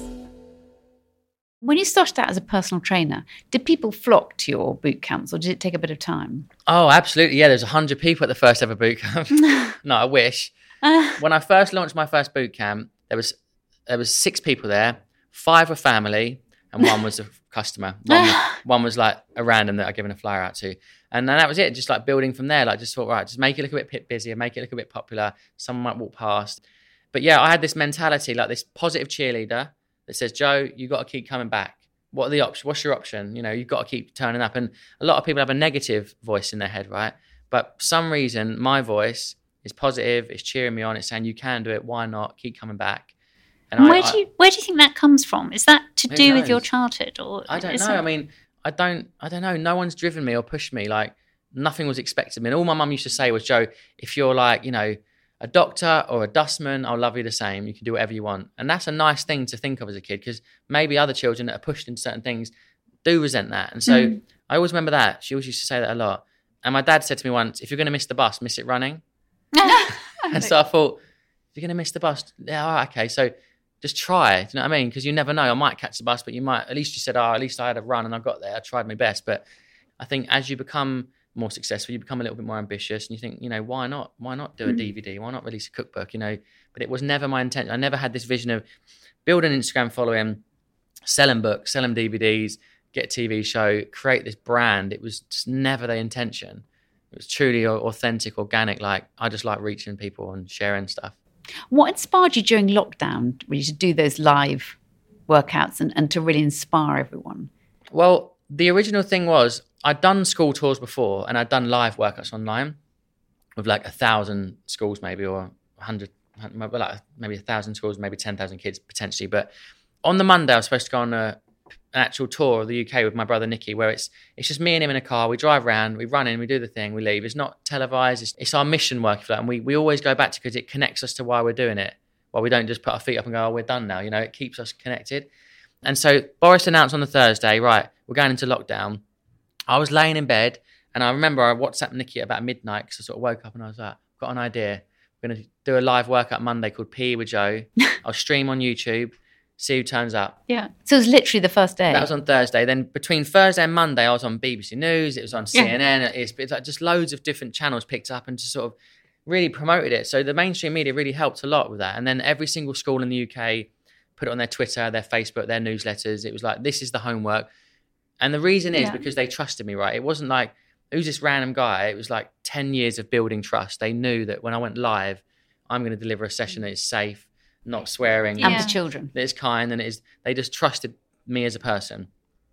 When you started out as a personal trainer, did people flock to your boot camps, or did it take a bit of time? Oh, absolutely. Yeah, there's one hundred people at the first ever boot camp. No, I wish. Uh, when I first launched my first boot camp, there was there was six people there. Five were family, and one was a customer. One, one was like a random that I'd given a flyer out to. And then that was it, just like building from there. Like just thought, right, just make it look a bit busier, make it look a bit popular. Someone might walk past. But yeah, I had this mentality, like this positive cheerleader that says, Joe, you got to keep coming back. What are the options? What's your option? You know, you've got to keep turning up. And a lot of people have a negative voice in their head, right? But for some reason, my voice is positive. It's cheering me on. It's saying, you can do it. Why not? Keep coming back. And where I, do you where do you think that comes from? Is that to do knows? with your childhood, or I don't know. It... I mean, I don't. I don't know. No one's driven me or pushed me. Like nothing was expected of me. And all my mum used to say was, Joe, if you're like, you know, a doctor or a dustman, I'll love you the same. You can do whatever you want. And that's a nice thing to think of as a kid, because maybe other children that are pushed into certain things do resent that. And so mm. I always remember that. She always used to say that a lot. And my dad said to me once, if you're going to miss the bus, miss it running. And so I thought, if you're going to miss the bus, yeah, all right, okay. So just try, do you know what I mean? Because you never know. I might catch the bus, but you might, at least you said, oh, at least I had a run and I got there. I tried my best. But I think as you become more successful, you become a little bit more ambitious, and you think, you know, why not? Why not do a D V D? Why not release a cookbook? You know, but it was never my intention. I never had this vision of building an Instagram following, selling books, selling D V Ds, get a T V show, create this brand. It was just never the intention. It was truly authentic, organic. Like I just like reaching people and sharing stuff. What inspired you during lockdown really to do those live workouts and, and to really inspire everyone? Well, the original thing was I'd done school tours before, and I'd done live workouts online with like a thousand schools maybe, or a hundred, like maybe a thousand schools, maybe ten thousand kids potentially. But on the Monday, I was supposed to go on a, an actual tour of the U K with my brother Nicky, where it's it's just me and him in a car. We drive around, we run in, we do the thing, we leave. It's not televised. It's, it's our mission work, if you like, and we, we always go back to, because it connects us to why we're doing it. Well, we don't just put our feet up and go, oh, we're done now. You know, it keeps us connected. And so Boris announced on the Thursday, right, we're going into lockdown. I was laying in bed, and I remember I WhatsApped Nicky at about midnight, because I sort of woke up and I was like, I've got an idea. We're going to do a live workout Monday called P E with Joe. I'll stream on YouTube, see who turns up. Yeah. So it was literally the first day. That was on Thursday. Then between Thursday and Monday, I was on B B C News. It was on C N N. Yeah. It's, it's like just loads of different channels picked up and just sort of really promoted it. So the mainstream media really helped a lot with that. And then every single school in the U K put it on their Twitter, their Facebook, their newsletters. It was like, this is the homework. And the reason is yeah. because they trusted me, right? It wasn't like, who's this random guy? It was like ten years of building trust. They knew that when I went live, I'm going to deliver a session that is safe, not swearing. And yeah. for children. That is kind, and it is, they just trusted me as a person.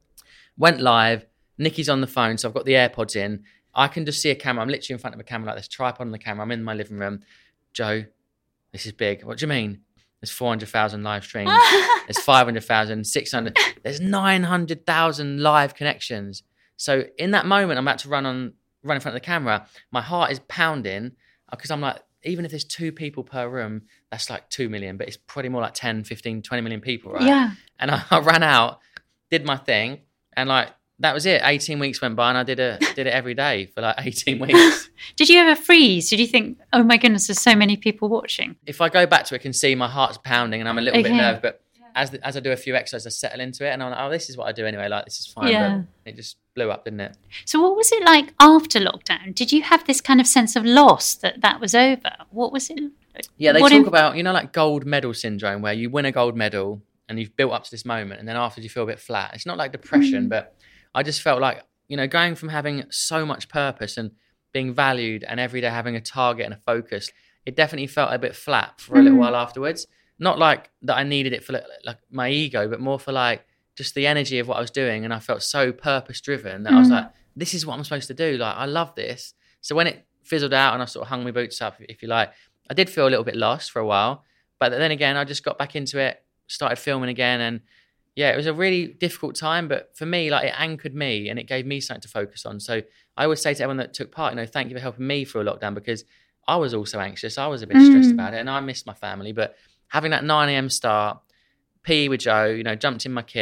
Went live. Nicky's on the phone, so I've got the AirPods in. I can just see a camera. I'm literally in front of a camera like this, tripod on the camera. I'm in my living room. Joe, this is big. What do you mean? There's four hundred thousand live streams. There's five hundred thousand, six hundred. There's nine hundred thousand live connections. So in that moment, I'm about to run on, run in front of the camera. My heart is pounding, because I'm like, even if there's two people per room, that's like two million, but it's probably more like ten, fifteen, twenty million people, right? Yeah. And I, I ran out, did my thing, and like, that was it. eighteen weeks went by, and I did it did it every day for like eighteen weeks. Did you ever freeze? Did you think, oh my goodness, there's so many people watching? If I go back to it, I can see my heart's pounding and I'm a little okay. bit nervous, but as the, as I do a few exercises, I settle into it, and I'm like, oh, this is what I do anyway. Like, this is fine. Yeah. But it just blew up, didn't it? So what was it like after lockdown? Did you have this kind of sense of loss that that was over? What was it? Yeah, they what talk in- about, you know, like gold medal syndrome, where you win a gold medal and you've built up to this moment, and then afterwards you feel a bit flat. It's not like depression, mm. but I just felt like, you know, going from having so much purpose and being valued and every day having a target and a focus, it definitely felt a bit flat for a mm. little while afterwards. Not like that I needed it for like, like my ego, but more for like just the energy of what I was doing. And I felt so purpose driven that mm. I was like, this is what I'm supposed to do. Like, I love this. So when it fizzled out and I sort of hung my boots up, if you like, I did feel a little bit lost for a while. But then again, I just got back into it, started filming again, and yeah, it was a really difficult time, but for me, like, it anchored me and it gave me something to focus on. So I always say to everyone that took part, you know, thank you for helping me through a lockdown, because I was also anxious. I was a bit mm. stressed about it, and I missed my family. But having that nine a.m. start, P E with Joe, you know, jumped in my kit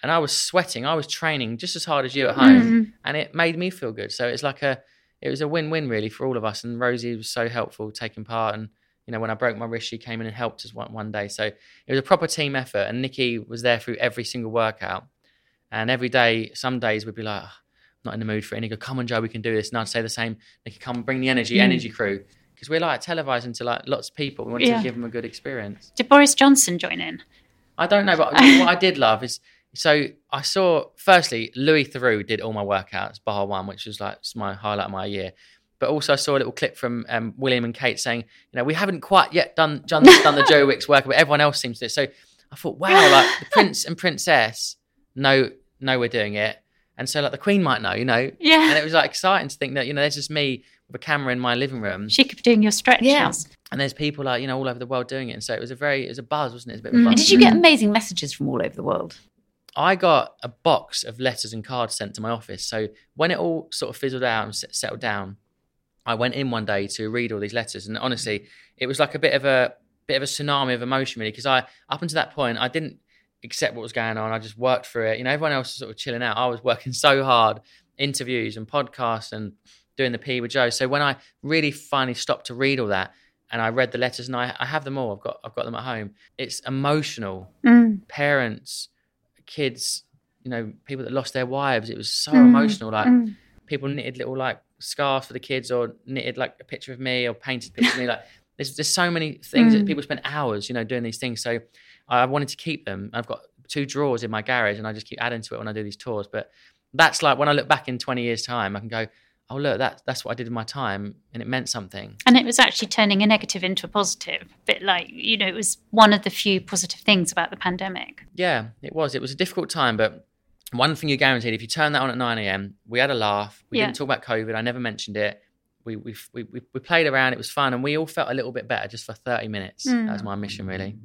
and I was sweating. I was training just as hard as you at home, mm-hmm. and it made me feel good. So it's like a, it was a win-win really for all of us. And Rosie was so helpful taking part. And you know, when I broke my wrist, she came in and helped us one one day. So it was a proper team effort. And Nikki was there through every single workout. And every day, some days we'd be like, oh, I'm not in the mood for it. And he'd go, come on, Joe, we can do this. And I'd say the same. Nikki, come bring the energy, mm. energy crew. Because we're like televising to like lots of people. We want yeah. to give them a good experience. Did Boris Johnson join in? I don't know, but what I did love is, so I saw, firstly, Louis Theroux did all my workouts, bar one, which was like my highlight of my year. But also I saw a little clip from um, William and Kate saying, you know, we haven't quite yet done done, done the Joe Wicks workout, but everyone else seems to. So I thought, wow, like the Prince and Princess know, know we're doing it. And so like the Queen might know, you know. Yeah. And it was like exciting to think that, you know, there's just me with a camera in my living room. She could be doing your stretches. Yeah. And there's people like, you know, all over the world doing it. And so it was a very, it was a buzz, wasn't it? It was a bit of a buzz. And did you get amazing messages from all over the world? I got a box of letters and cards sent to my office. So when it all sort of fizzled out and settled down, I went in one day to read all these letters. And honestly, it was like a bit of a bit of a tsunami of emotion, really, because I, up until that point, I didn't accept what was going on. I just worked through it. You know, everyone else was sort of chilling out. I was working so hard, interviews and podcasts and doing the P with Joe. So when I really finally stopped to read all that, and I read the letters, and I, I have them all. I've got I've got them at home. It's emotional. Mm. Parents, kids, you know, people that lost their wives. It was so mm. emotional. Like mm. people knitted little like scarves for the kids, or knitted like a picture of me, or painted a picture of me. Like there's there's so many things mm. that people spend hours, you know, doing these things. So I wanted to keep them. I've got two drawers in my garage, and I just keep adding to it when I do these tours. But that's like when I look back in twenty years' time, I can go, oh, look, that, that's what I did in my time, and it meant something. And it was actually turning a negative into a positive. A bit like, you know, it was one of the few positive things about the pandemic. Yeah, it was. It was a difficult time, but one thing you're guaranteed, if you turn that on at nine a.m, we had a laugh. We yeah. didn't talk about COVID. I never mentioned it. We, we we we played around. It was fun, and we all felt a little bit better just for thirty minutes. Mm. That was my mission, really.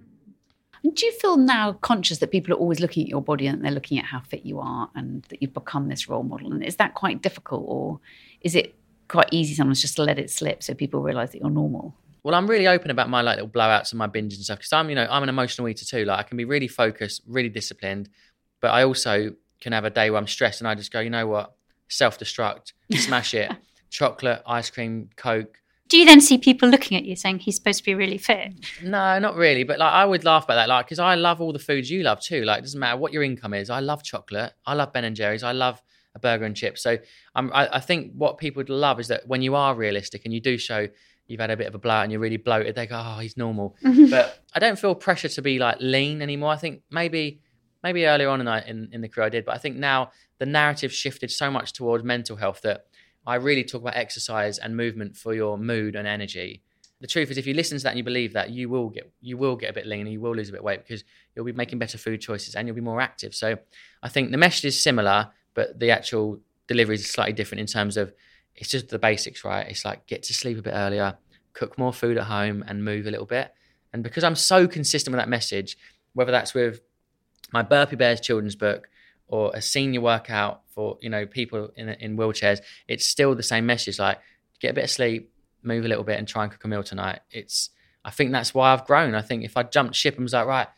Do you feel now conscious that people are always looking at your body and they're looking at how fit you are, and that you've become this role model? And is that quite difficult, or is it quite easy sometimes just to let it slip so people realise that you're normal? Well, I'm really open about my like little blowouts and my binges and stuff, because I'm, you know, I'm an emotional eater too. Like I can be really focused, really disciplined, but I also can have a day where I'm stressed and I just go, you know what, self-destruct, smash it, chocolate, ice cream, Coke. Do you then see people looking at you saying he's supposed to be really fit? No, not really. But like, I would laugh about that, like, because I love all the foods you love too. Like, it doesn't matter what your income is. I love chocolate. I love Ben and Jerry's. I love a burger and chips. So um, I, I think what people would love is that when you are realistic and you do show you've had a bit of a blowout and you're really bloated, they go, oh, he's normal. But I don't feel pressure to be like lean anymore. I think maybe maybe earlier on in, in, in the career I did, but I think now the narrative shifted so much towards mental health that I really talk about exercise and movement for your mood and energy. The truth is, if you listen to that and you believe that, you will get you will get a bit leaner, you will lose a bit of weight, because you'll be making better food choices and you'll be more active. So I think the message is similar, but the actual delivery is slightly different in terms of it's just the basics, right? It's like get to sleep a bit earlier, cook more food at home, and move a little bit. And because I'm so consistent with that message, whether that's with my Burpee Bears children's book or a senior workout for, you know, people in in wheelchairs, it's still the same message. Like, get a bit of sleep, move a little bit, and try and cook a meal tonight. It's, I think that's why I've grown. I think if I jumped ship and was like, right,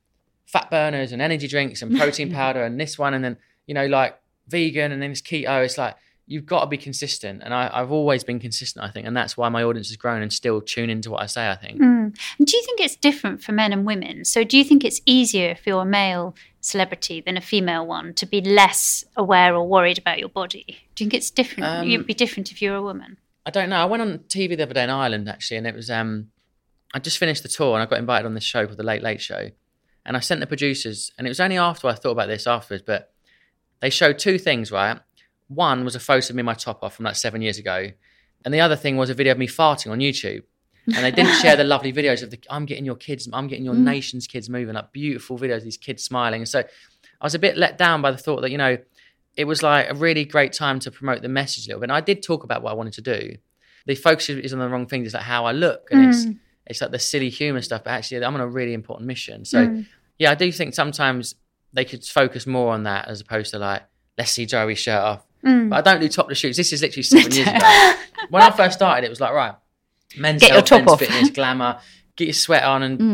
fat burners and energy drinks and protein powder and this one, and then, you know, like vegan and then it's keto, it's like, you've got to be consistent. And I, I've always been consistent, I think. And that's why my audience has grown and still tune into what I say, I think. Mm. And do you think it's different for men and women? So do you think it's easier if you're a male celebrity than a female one to be less aware or worried about your body? Do you think it's different? Um, You'd be different if you're a woman? I don't know. I went on T V the other day in Ireland, actually, and it was, um, I just finished the tour and I got invited on this show called The Late Late Show. And I sent the producers, and it was only after I thought about this afterwards, but they showed two things, right? One was a photo of me in my top off from like seven years ago. And the other thing was a video of me farting on YouTube. And they didn't share the lovely videos of the, I'm getting your kids, I'm getting your mm. nation's kids moving, like beautiful videos of these kids smiling. And so I was a bit let down by the thought that, you know, it was like a really great time to promote the message a little bit. And I did talk about what I wanted to do. The focus is on the wrong things. It's like how I look. And mm. it's it's like the silly humour stuff. But actually, I'm on a really important mission. So, mm. yeah, I do think sometimes they could focus more on that as opposed to like, let's see Joey's shirt off. Mm. But I don't do topless shoots. This is literally seven years ago. When I first started, it was like, right, men's get health, your top men's off. fitness, glamour, get your sweat on and mm.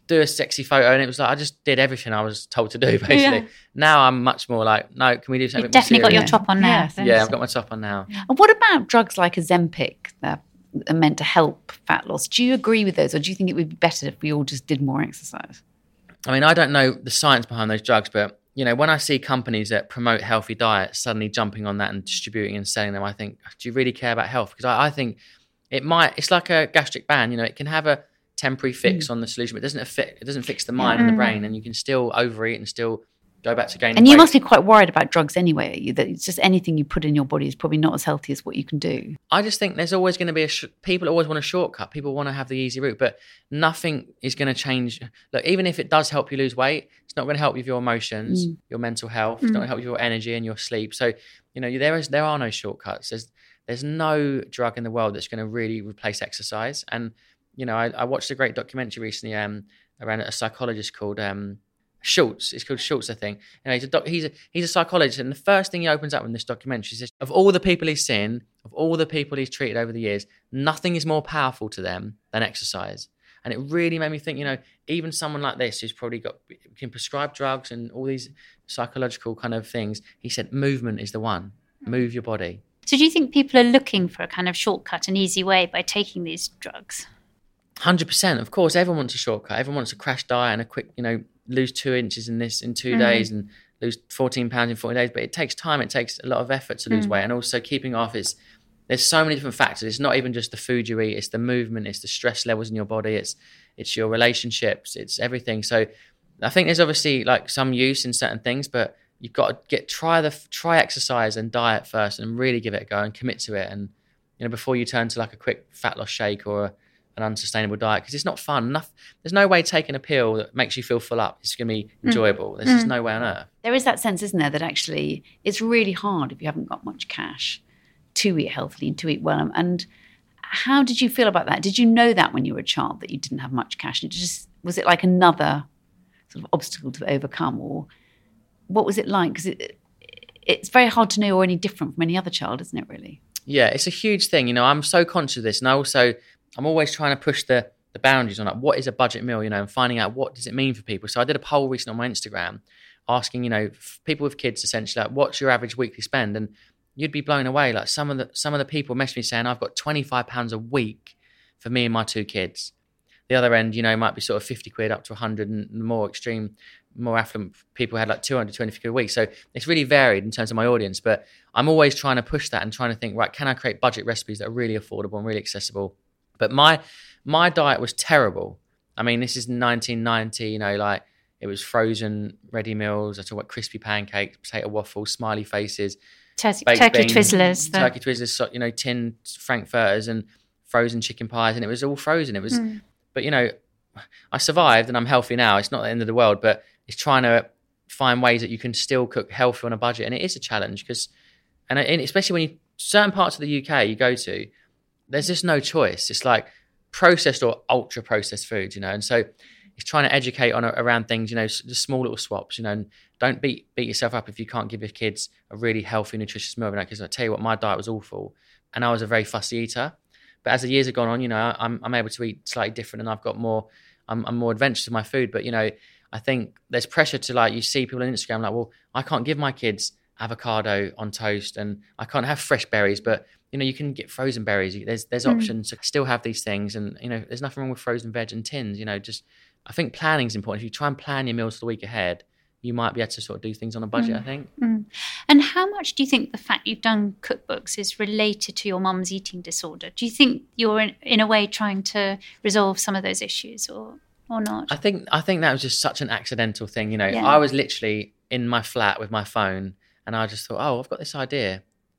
do a sexy photo, and it was like I just did everything I was told to do basically. Yeah. Now I'm much more like, no, can we do something You've definitely more got your serious? top on now. Yeah. Yeah, I've got my top on now. And what about drugs like Ozempic that are meant to help fat loss? Do you agree with those, or do you think it would be better if we all just did more exercise? I mean, I don't know the science behind those drugs, but you know, when I see companies that promote healthy diets suddenly jumping on that and distributing and selling them, I think, do you really care about health? Because I, I think it might. It's like a gastric band. You know, it can have a temporary fix mm. on the solution, but it doesn't affect, it doesn't fix the mind yeah. and the brain, and you can still overeat and still go back to gaining And you weight. must be quite worried about drugs anyway. You, that it's just anything you put in your body is probably not as healthy as what you can do. I just think there's always going to be a sh- people always want a shortcut. People want to have the easy route, but nothing is going to change. Look, even if it does help you lose weight, it's not going to help with your emotions, mm. your mental health. It's mm. not going to help with your energy and your sleep. So, you know, there is there are no shortcuts. There's there's no drug in the world that's going to really replace exercise. And you know, I, I watched a great documentary recently um, around a psychologist called um, Schultz. It's called Schultz, I think. You know, he's a doc- he's a he's a psychologist, and the first thing he opens up in this documentary is, of all the people he's seen, of all the people he's treated over the years, nothing is more powerful to them than exercise. And it really made me think, you know, even someone like this who's probably got can prescribe drugs and all these psychological kind of things, he said movement is the one. Move your body. So do you think people are looking for a kind of shortcut, an easy way by taking these drugs? one hundred percent. Of course, everyone wants a shortcut. Everyone wants a crash diet and a quick, you know, lose two inches in this in two mm-hmm. days and lose fourteen pounds in forty days. But it takes time. It takes a lot of effort to lose mm. weight. And also keeping off is, there's so many different factors. It's not even just the food you eat. It's the movement. It's the stress levels in your body. It's it's your relationships. It's everything. So I think there's obviously like some use in certain things, but you've got to get try the try exercise and diet first and really give it a go and commit to it. And, you know, before you turn to like a quick fat loss shake or a, an unsustainable diet, because it's not fun enough. There's no way taking a pill that makes you feel full up it's going to be enjoyable. There's mm. just no way on earth. There is that sense, isn't there, that actually it's really hard if you haven't got much cash to eat healthily and to eat well. And how did you feel about that? Did you know that when you were a child that you didn't have much cash? It just was it like another sort of obstacle to overcome, or what was it like? Because it, it's very hard to know or any different from any other child, isn't it? Really? Yeah, it's a huge thing. You know, I'm so conscious of this, and I also I'm always trying to push the the boundaries on like what is a budget meal, you know, and finding out what does it mean for people. So I did a poll recently on my Instagram asking, you know, people with kids essentially, like, what's your average weekly spend? And you'd be blown away. Like some of the some of the people messaged me saying, I've got twenty-five pounds a week for me and my two kids. The other end, you know, might be sort of fifty quid up to one hundred, and the more extreme, more affluent people had like two hundred, two hundred fifty quid a week. So it's really varied in terms of my audience, but I'm always trying to push that and trying to think, right, can I create budget recipes that are really affordable and really accessible? But my my diet was terrible. I mean, this is nineteen ninety, you know, like it was frozen ready meals. I talk about crispy pancakes, potato waffles, smiley faces, Tur- turkey beans, twizzlers, the... turkey twizzlers, you know, tin frankfurters and frozen chicken pies, and it was all frozen. It was, mm. but you know, I survived and I'm healthy now. It's not the end of the world, but it's trying to find ways that you can still cook healthy on a budget, and it is a challenge because, and, and especially when you certain parts of the U K you go to, there's just no choice. It's like processed or ultra processed foods, you know, and so it's trying to educate on around things, you know, just small little swaps, you know, and don't beat beat yourself up if you can't give your kids a really healthy, nutritious meal every night. Because I tell you what, my diet was awful, and I was a very fussy eater. But as the years have gone on, you know, I'm I'm able to eat slightly different, and I've got more, I'm, I'm more adventurous with my food. But you know, I think there's pressure to like you see people on Instagram like, well, I can't give my kids avocado on toast, and I can't have fresh berries, but you know, you can get frozen berries. There's there's mm. options to still have these things, and you know, there's nothing wrong with frozen veg and tins. You know, just I think planning is important. If you try and plan your meals for the week ahead, you might be able to sort of do things on a budget. Mm. I think. Mm. And how much do you think the fact you've done cookbooks is related to your mum's eating disorder? Do you think you're in, in a way trying to resolve some of those issues, or or not? I think I think that was just such an accidental thing. You know, yeah. I was literally in my flat with my phone, and I just thought, oh, I've got this idea.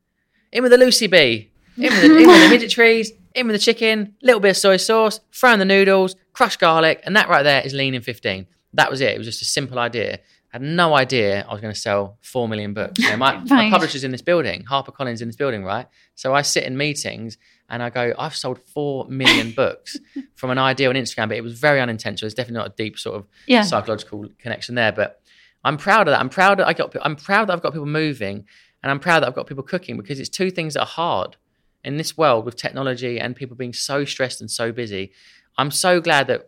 In with the Lucy B. In with the, in with the midget trees. In with the chicken. Little bit of soy sauce. Throw in the noodles. Crushed garlic. And that right there is lean in fifteen. That was it. It was just a simple idea. I had no idea I was going to sell four million books. You know, my, right. my publisher's in this building. HarperCollins in this building, right? So I sit in meetings and I go, I've sold four million books from an idea on Instagram, but it was very unintentional. It's definitely not a deep sort of yeah. psychological connection there. But I'm proud of that. I'm proud that I got. I'm proud that I've got people moving, and I'm proud that I've got people cooking, because it's two things that are hard in this world with technology and people being so stressed and so busy. I'm so glad that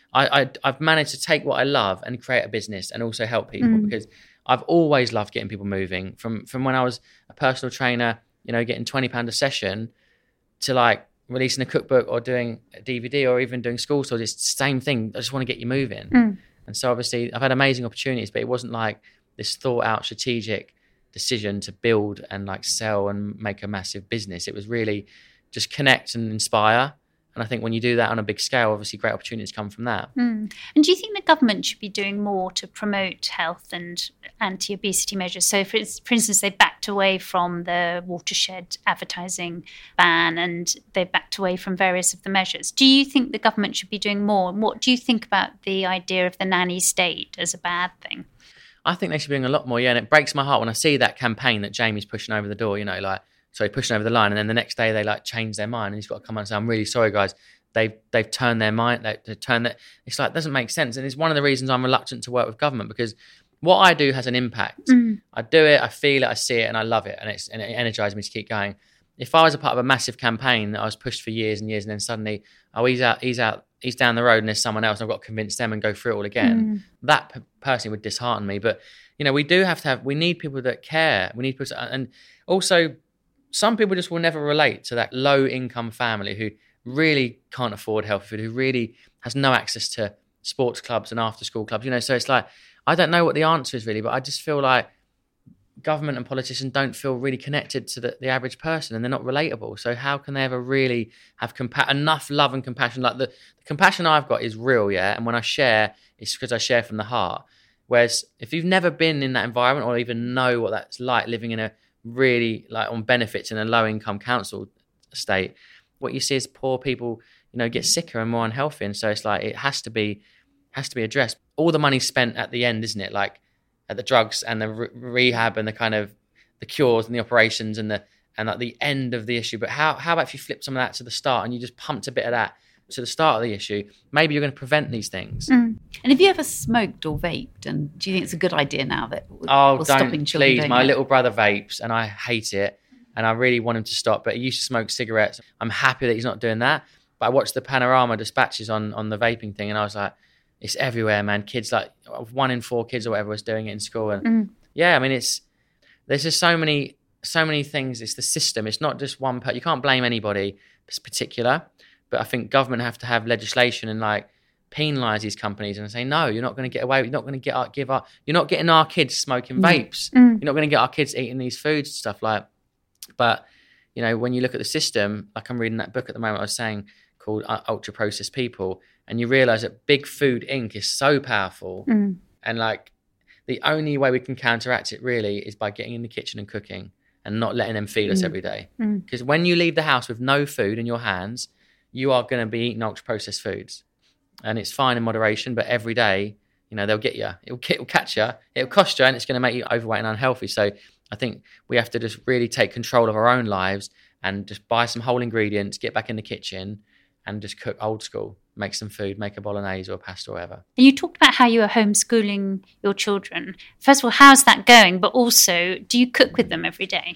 I, I, I've managed to take what I love and create a business and also help people mm. because I've always loved getting people moving. From from when I was a personal trainer, you know, getting twenty pounds a session to like releasing a cookbook or doing a D V D or even doing school tours. It's the same thing. I just want to get you moving. Mm. And so obviously I've had amazing opportunities, but it wasn't like this thought out strategic decision to build and like sell and make a massive business. It was really just connect and inspire. And I think when you do that on a big scale, obviously great opportunities come from that. Mm. And do you think the government should be doing more to promote health and anti-obesity measures? So for, for instance, they backed away from the watershed advertising ban and they backed away from various of the measures. Do you think the government should be doing more? And what do you think about the idea of the nanny state as a bad thing? I think they should be doing a lot more, yeah. And it breaks my heart when I see that campaign that Jamie's pushing over the door, you know, like, sorry, pushing over the line, and then the next day they like change their mind, and he's got to come on and say, "I'm really sorry, guys. They've they've turned their mind. They, they've turned that." It's like it doesn't make sense, and it's one of the reasons I'm reluctant to work with government because what I do has an impact. Mm. I do it, I feel it, I see it, and I love it, and it's and it energises me to keep going. If I was a part of a massive campaign that I was pushed for years and years, and then suddenly, oh, he's out, he's out, he's down the road, and there's someone else, and I've got to convince them and go through it all again, mm. that p- personally would dishearten me. But you know, we do have to have. We need people that care. We need people, to, and also. Some people just will never relate to that low-income family who really can't afford healthy food, who really has no access to sports clubs and after-school clubs. You know, so it's like, I don't know what the answer is really, but I just feel like government and politicians don't feel really connected to the, the average person and they're not relatable. So how can they ever really have compa- enough love and compassion? Like the, the compassion I've got is real, yeah? And when I share, it's because I share from the heart. Whereas if you've never been in that environment or even know what that's like living in a really like on benefits in a low income council state, what you see is poor people, you know, get sicker and more unhealthy. And so it's like, it has to be, has to be addressed. All the money's spent at the end, isn't it? Like at the drugs and the re- rehab and the kind of the cures and the operations and the, and at the end of the issue. But how, how about if you flip some of that to the start and you just pumped a bit of that to the start of the issue? Maybe you're going to prevent these things. Mm. And have you ever smoked or vaped? And do you think it's a good idea now that we're, oh, we're don't, stopping children please. doing My it? little brother vapes and I hate it. And I really want him to stop. But he used to smoke cigarettes. I'm happy that he's not doing that. But I watched the Panorama dispatches on, on the vaping thing and I was like, it's everywhere, man. Kids, like one in four kids or whatever was doing it in school. And mm. yeah, I mean, it's, there's just so many, so many things. It's the system. It's not just one person. You can't blame anybody in particular. But I think government have to have legislation and like penalise these companies and say, no, you're not going to get away. You're not going to get our, give our, you're not getting our kids smoking vapes. Mm. You're not going to get our kids eating these foods and stuff like. But, you know, when you look at the system, like I'm reading that book at the moment, I was saying called Ultra Processed People, and you realise that Big Food Incorporated is so powerful. Mm. And like the only way we can counteract it really is by getting in the kitchen and cooking and not letting them feed us mm. every day. Because mm. when you leave the house with no food in your hands, you are going to be eating ultra processed foods, and it's fine in moderation, but every day, you know, they'll get you, it'll, it'll catch you, it'll cost you, and it's going to make you overweight and unhealthy. So I think we have to just really take control of our own lives and just buy some whole ingredients, get back in the kitchen and just cook old school, make some food, make a bolognese or a pasta or whatever. And you talked about how you were homeschooling your children. First of all, how's that going? But also, do you cook with them every day?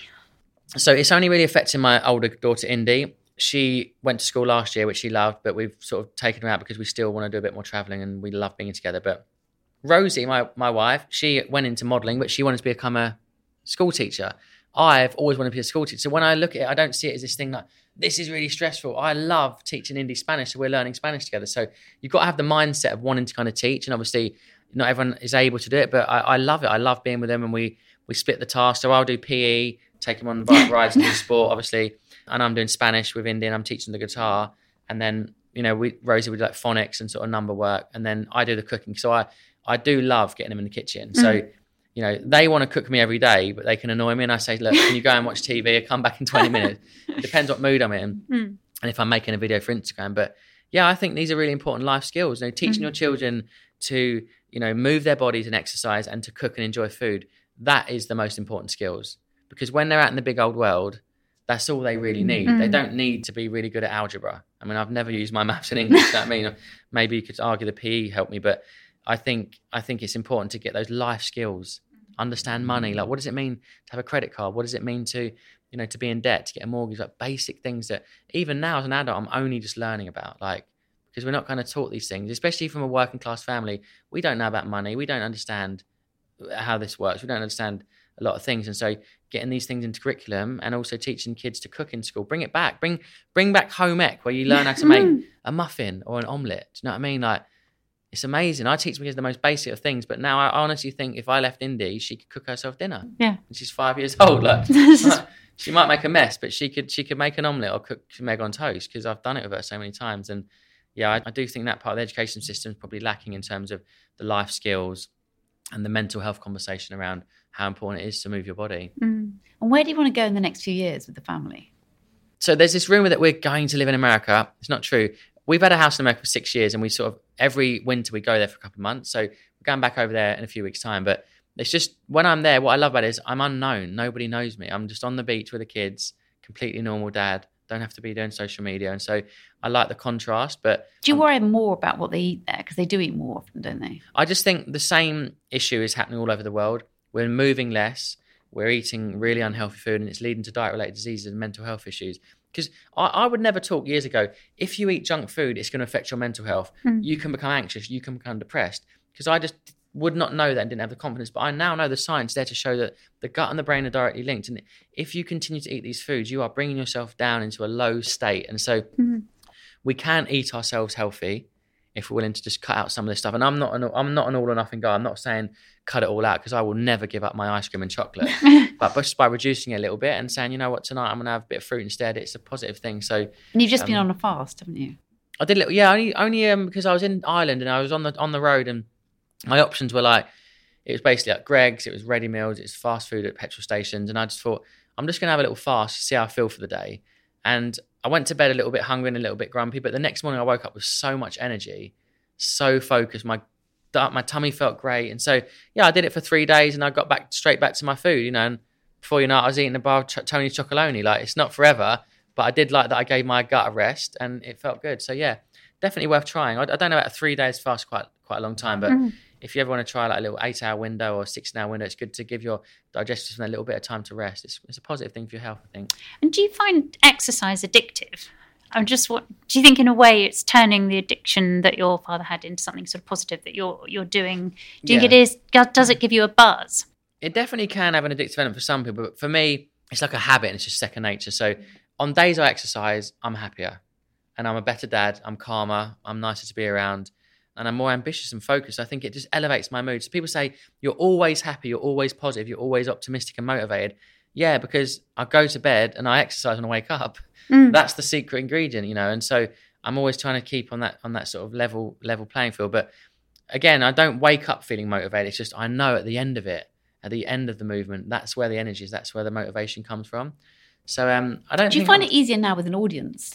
So it's only really affecting my older daughter, Indy. She went to school last year, which she loved, but we've sort of taken her out because we still want to do a bit more traveling and we love being together. But Rosie, my, my wife, she went into modelling, but she wanted to become a school teacher. I've always wanted to be a school teacher. So when I look at it, I don't see it as this thing like, this is really stressful. I love teaching Indy Spanish, so we're learning Spanish together. So you've got to have the mindset of wanting to kind of teach. And obviously, not everyone is able to do it, but I, I love it. I love being with them, and we we split the task. So I'll do P E, take them on bike rides, do sport, obviously. And I'm doing Spanish with Indy, and I'm teaching the guitar. And then, you know, we Rosie would do like phonics and sort of number work. And then I do the cooking. So I, I do love getting them in the kitchen. Mm. So, you know, they want to cook me every day, but they can annoy me. And I say, look, can you go and watch T V? I'll come back in twenty minutes. It depends what mood I'm in. Mm. And if I'm making a video for Instagram. But yeah, I think these are really important life skills. You know, teaching mm. your children to, you know, move their bodies and exercise and to cook and enjoy food. That is the most important skills. Because when they're out in the big old world, that's all they really need. Mm. They don't need to be really good at algebra. I mean, I've never used my maths and English. That I mean, maybe you could argue the P E helped me, but I think I think it's important to get those life skills. Understand money. Like, what does it mean to have a credit card? What does it mean to, you know, to be in debt, to get a mortgage? Like basic things that even now as an adult, I'm only just learning about. Like, because we're not kind of taught these things, especially from a working class family. We don't know about money. We don't understand how this works. We don't understand a lot of things. And so getting these things into curriculum and also teaching kids to cook in school, bring it back, bring bring back home ec, where you learn how to make a muffin or an omelette. Do you know what I mean? Like, it's amazing. I teach my kids the most basic of things, but now I honestly think if I left Indy, she could cook herself dinner. Yeah. And she's five years old. Like, she might make a mess, but she could she could make an omelette or cook some egg on toast, because I've done it with her so many times. And yeah, I, I do think that part of the education system is probably lacking in terms of the life skills and the mental health conversation around how important it is to move your body. Mm. And where do you want to go in the next few years with the family? So there's this rumour that we're going to live in America. It's not true. We've had a house in America for six years and we sort of, every winter we go there for a couple of months. So we're going back over there in a few weeks' time. But it's just, when I'm there, what I love about it is I'm unknown. Nobody knows me. I'm just on the beach with the kids, completely normal dad. Don't have to be doing social media. And so I like the contrast. But do you um, worry more about what they eat there? Because they do eat more often, don't they? I just think the same issue is happening all over the world. We're moving less. We're eating really unhealthy food, and it's leading to diet-related diseases and mental health issues. Because I, I would never talk years ago, if you eat junk food, it's going to affect your mental health. Mm. You can become anxious. You can become depressed. Because I just would not know that and didn't have the confidence. But I now know the science there to show that the gut and the brain are directly linked. And if you continue to eat these foods, you are bringing yourself down into a low state. And so mm. we can eat ourselves healthy if we're willing to just cut out some of this stuff. And I'm not an, I'm not an all or nothing guy. I'm not saying cut it all out, because I will never give up my ice cream and chocolate. But just by reducing it a little bit and saying, you know what, tonight I'm going to have a bit of fruit instead, it's a positive thing. So, and you've just um, been on a fast, haven't you? I did a little, yeah, only, only um, because I was in Ireland and I was on the on the road, and my options were like, it was basically like Greggs, it was ready meals, it's fast food at petrol stations. And I just thought, I'm just going to have a little fast to see how I feel for the day. And I went to bed a little bit hungry and a little bit grumpy, but the next morning I woke up with so much energy, so focused. My my tummy felt great. And so, yeah, I did it for three days and I got back straight back to my food, you know, and before you know it, I was eating a bar of Ch- Tony's Chocolonely. Like, it's not forever, but I did like that I gave my gut a rest and it felt good. So, yeah, definitely worth trying. I, I don't know about a three days fast, quite quite a long time, but mm. if you ever want to try like a little eight-hour window or sixteen-hour window, it's good to give your digestive system a little bit of time to rest. It's, it's a positive thing for your health, I think. And do you find exercise addictive? I'm just what do you think in a way it's turning the addiction that your father had into something sort of positive that you're you're doing? Do you yeah. think it is? Does it give you a buzz? It definitely can have an addictive element for some people, but for me, it's like a habit and it's just second nature. So on days I exercise, I'm happier and I'm a better dad. I'm calmer. I'm nicer to be around and I'm more ambitious and focused. I think it just elevates my mood. So people say, you're always happy, you're always positive, you're always optimistic and motivated. Yeah, because I go to bed and I exercise when I wake up. Mm. That's the secret ingredient, you know. And so I'm always trying to keep on that on that sort of level level playing field. But again, I don't wake up feeling motivated. It's just I know at the end of it, at the end of the movement, that's where the energy is. That's where the motivation comes from. So um, I don't. Do you think find I'm... it easier now with an audience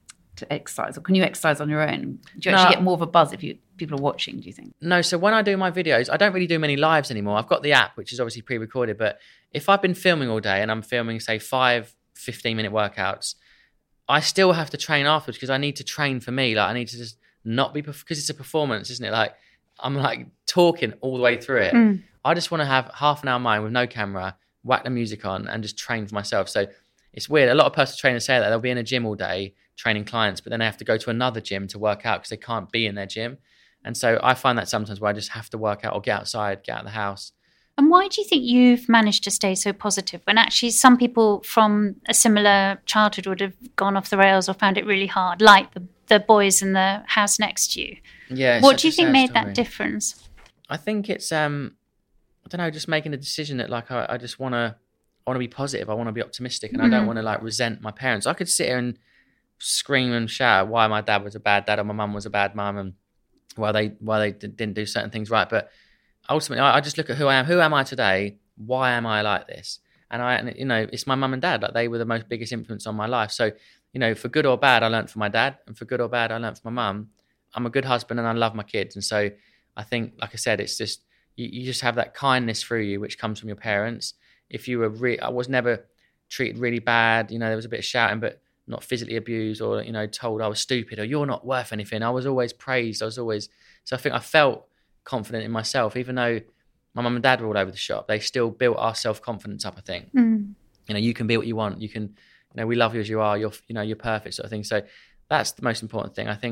to exercise, or can you exercise on your own? Do you no, actually get more of a buzz if you people are watching? Do you think? No. So when I do my videos, I don't really do many lives anymore. I've got the app, which is obviously pre-recorded, but if I've been filming all day and I'm filming, say, five fifteen-minute workouts, I still have to train afterwards because I need to train for me. Like I need to just not be, because it's a performance, isn't it? Like I'm like talking all the way through it. Mm. I just want to have half an hour mind with no camera, whack the music on and just train for myself. So it's weird. A lot of personal trainers say that they'll be in a gym all day training clients, but then they have to go to another gym to work out because they can't be in their gym. And so I find that sometimes where I just have to work out or get outside, get out of the house. And why do you think you've managed to stay so positive when actually some people from a similar childhood would have gone off the rails or found it really hard, like the, the boys in the house next to you? Yeah. What do you think made story. that difference? I think it's, um, I don't know, just making a decision that like I, I just want to I want to be positive. I want to be optimistic and mm-hmm. I don't want to like resent my parents. I could sit here and scream and shout why my dad was a bad dad or my mum was a bad mum and why they why they d- didn't do certain things right. But ultimately, I, I just look at who I am. Who am I today? Why am I like this? And I, and, you know, it's my mum and dad. Like they were the most biggest influence on my life. So, you know, for good or bad, I learned from my dad, and for good or bad, I learned from my mum. I'm a good husband and I love my kids. And so, I think, like I said, it's just you, you just have that kindness through you, which comes from your parents. If you were, re- I was never treated really bad. You know, there was a bit of shouting, but not physically abused or, you know, told I was stupid or you're not worth anything. I was always praised. I was always, so I think I felt confident in myself, even though my mum and dad were all over the shop. They still built our self-confidence up, I think. Mm. You know, you can be what you want. You can, you know, we love you as you are. You're, you know, you're perfect sort of thing. So that's the most important thing. I think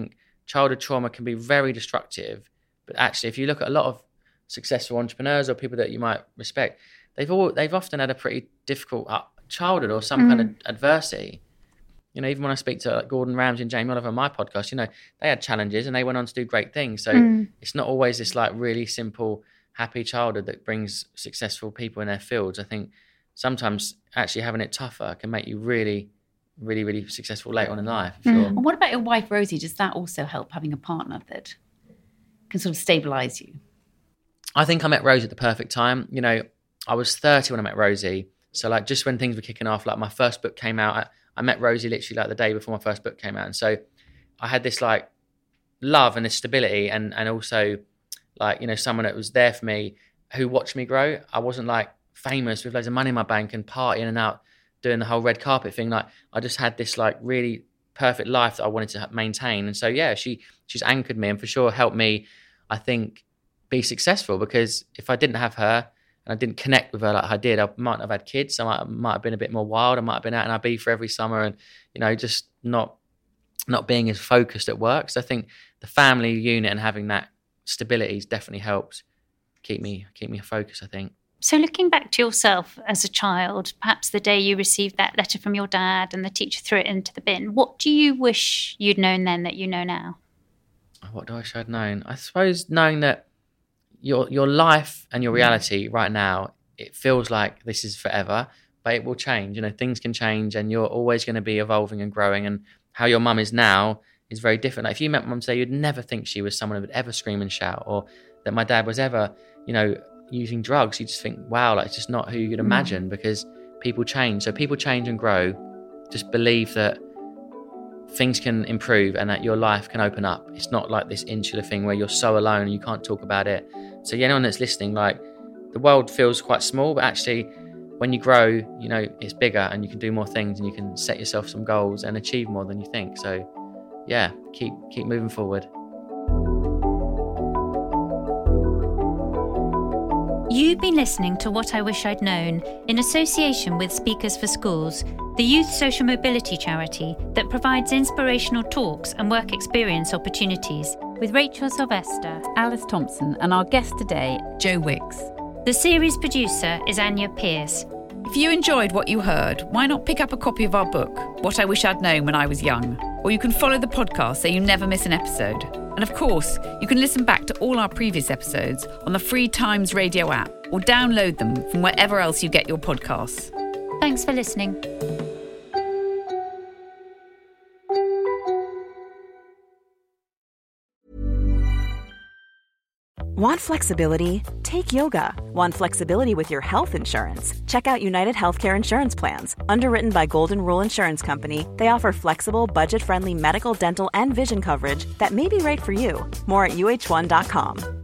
childhood trauma can be very destructive. But actually, if you look at a lot of successful entrepreneurs or people that you might respect, they've all they've often had a pretty difficult childhood or some mm. kind of adversity. You know, even when I speak to like Gordon Ramsay and Jamie Oliver on my podcast, you know, they had challenges and they went on to do great things. So mm. it's not always this like really simple, happy childhood that brings successful people in their fields. I think sometimes actually having it tougher can make you really, really, really successful later on in life. Mm. And what about your wife, Rosie? Does that also help, having a partner that can sort of stabilise you? I think I met Rosie at the perfect time. You know, I was thirty when I met Rosie. So like just when things were kicking off, like my first book came out, I, I met Rosie literally like the day before my first book came out. And so I had this like love and this stability and, and also like, you know, someone that was there for me who watched me grow. I wasn't like famous with loads of money in my bank and partying and out doing the whole red carpet thing. Like I just had this like really perfect life that I wanted to maintain. And so, yeah, she she's anchored me and for sure helped me, I think, be successful, because if I didn't have her and I didn't connect with her like I did, I might have had kids. I might, might have been a bit more wild. I might have been out in Ibiza every summer and, you know, just not not being as focused at work. So I think the family unit and having that stability has definitely helped keep me keep me focused, I think. So looking back to yourself as a child, perhaps the day you received that letter from your dad and the teacher threw it into the bin, what do you wish you'd known then that you know now? What do I wish I'd known? I suppose knowing that your your life and your reality right now, it feels like this is forever, but it will change. You know, things can change and you're always going to be evolving and growing, and how your mum is now is very different. Like if you met mum today, you'd never think she was someone who would ever scream and shout, or that my dad was ever, you know, using drugs. You just think, wow, like it's just not who you'd imagine, because people change. So people change and grow. Just believe that things can improve and that your life can open up. It's not like this insular thing where you're so alone and you can't talk about it. So yeah, anyone that's listening, like the world feels quite small, but actually when you grow, you know, it's bigger and you can do more things and you can set yourself some goals and achieve more than you think. So yeah, keep keep moving forward. You've been listening to What I Wish I'd Known in association with Speakers for Schools, the youth social mobility charity that provides inspirational talks and work experience opportunities, with Rachel Sylvester, Alice Thompson, and our guest today, Joe Wicks. The series producer is Anya Pierce. If you enjoyed what you heard, why not pick up a copy of our book, What I Wish I'd Known When I Was Young? Or you can follow the podcast so you never miss an episode. And of course, you can listen back to all our previous episodes on the free Times Radio app or download them from wherever else you get your podcasts. Thanks for listening. Want flexibility? Take yoga. Want flexibility with your health insurance? Check out United Healthcare Insurance Plans. Underwritten by Golden Rule Insurance Company, they offer flexible, budget-friendly medical, dental, and vision coverage that may be right for you. More at U H one dot com.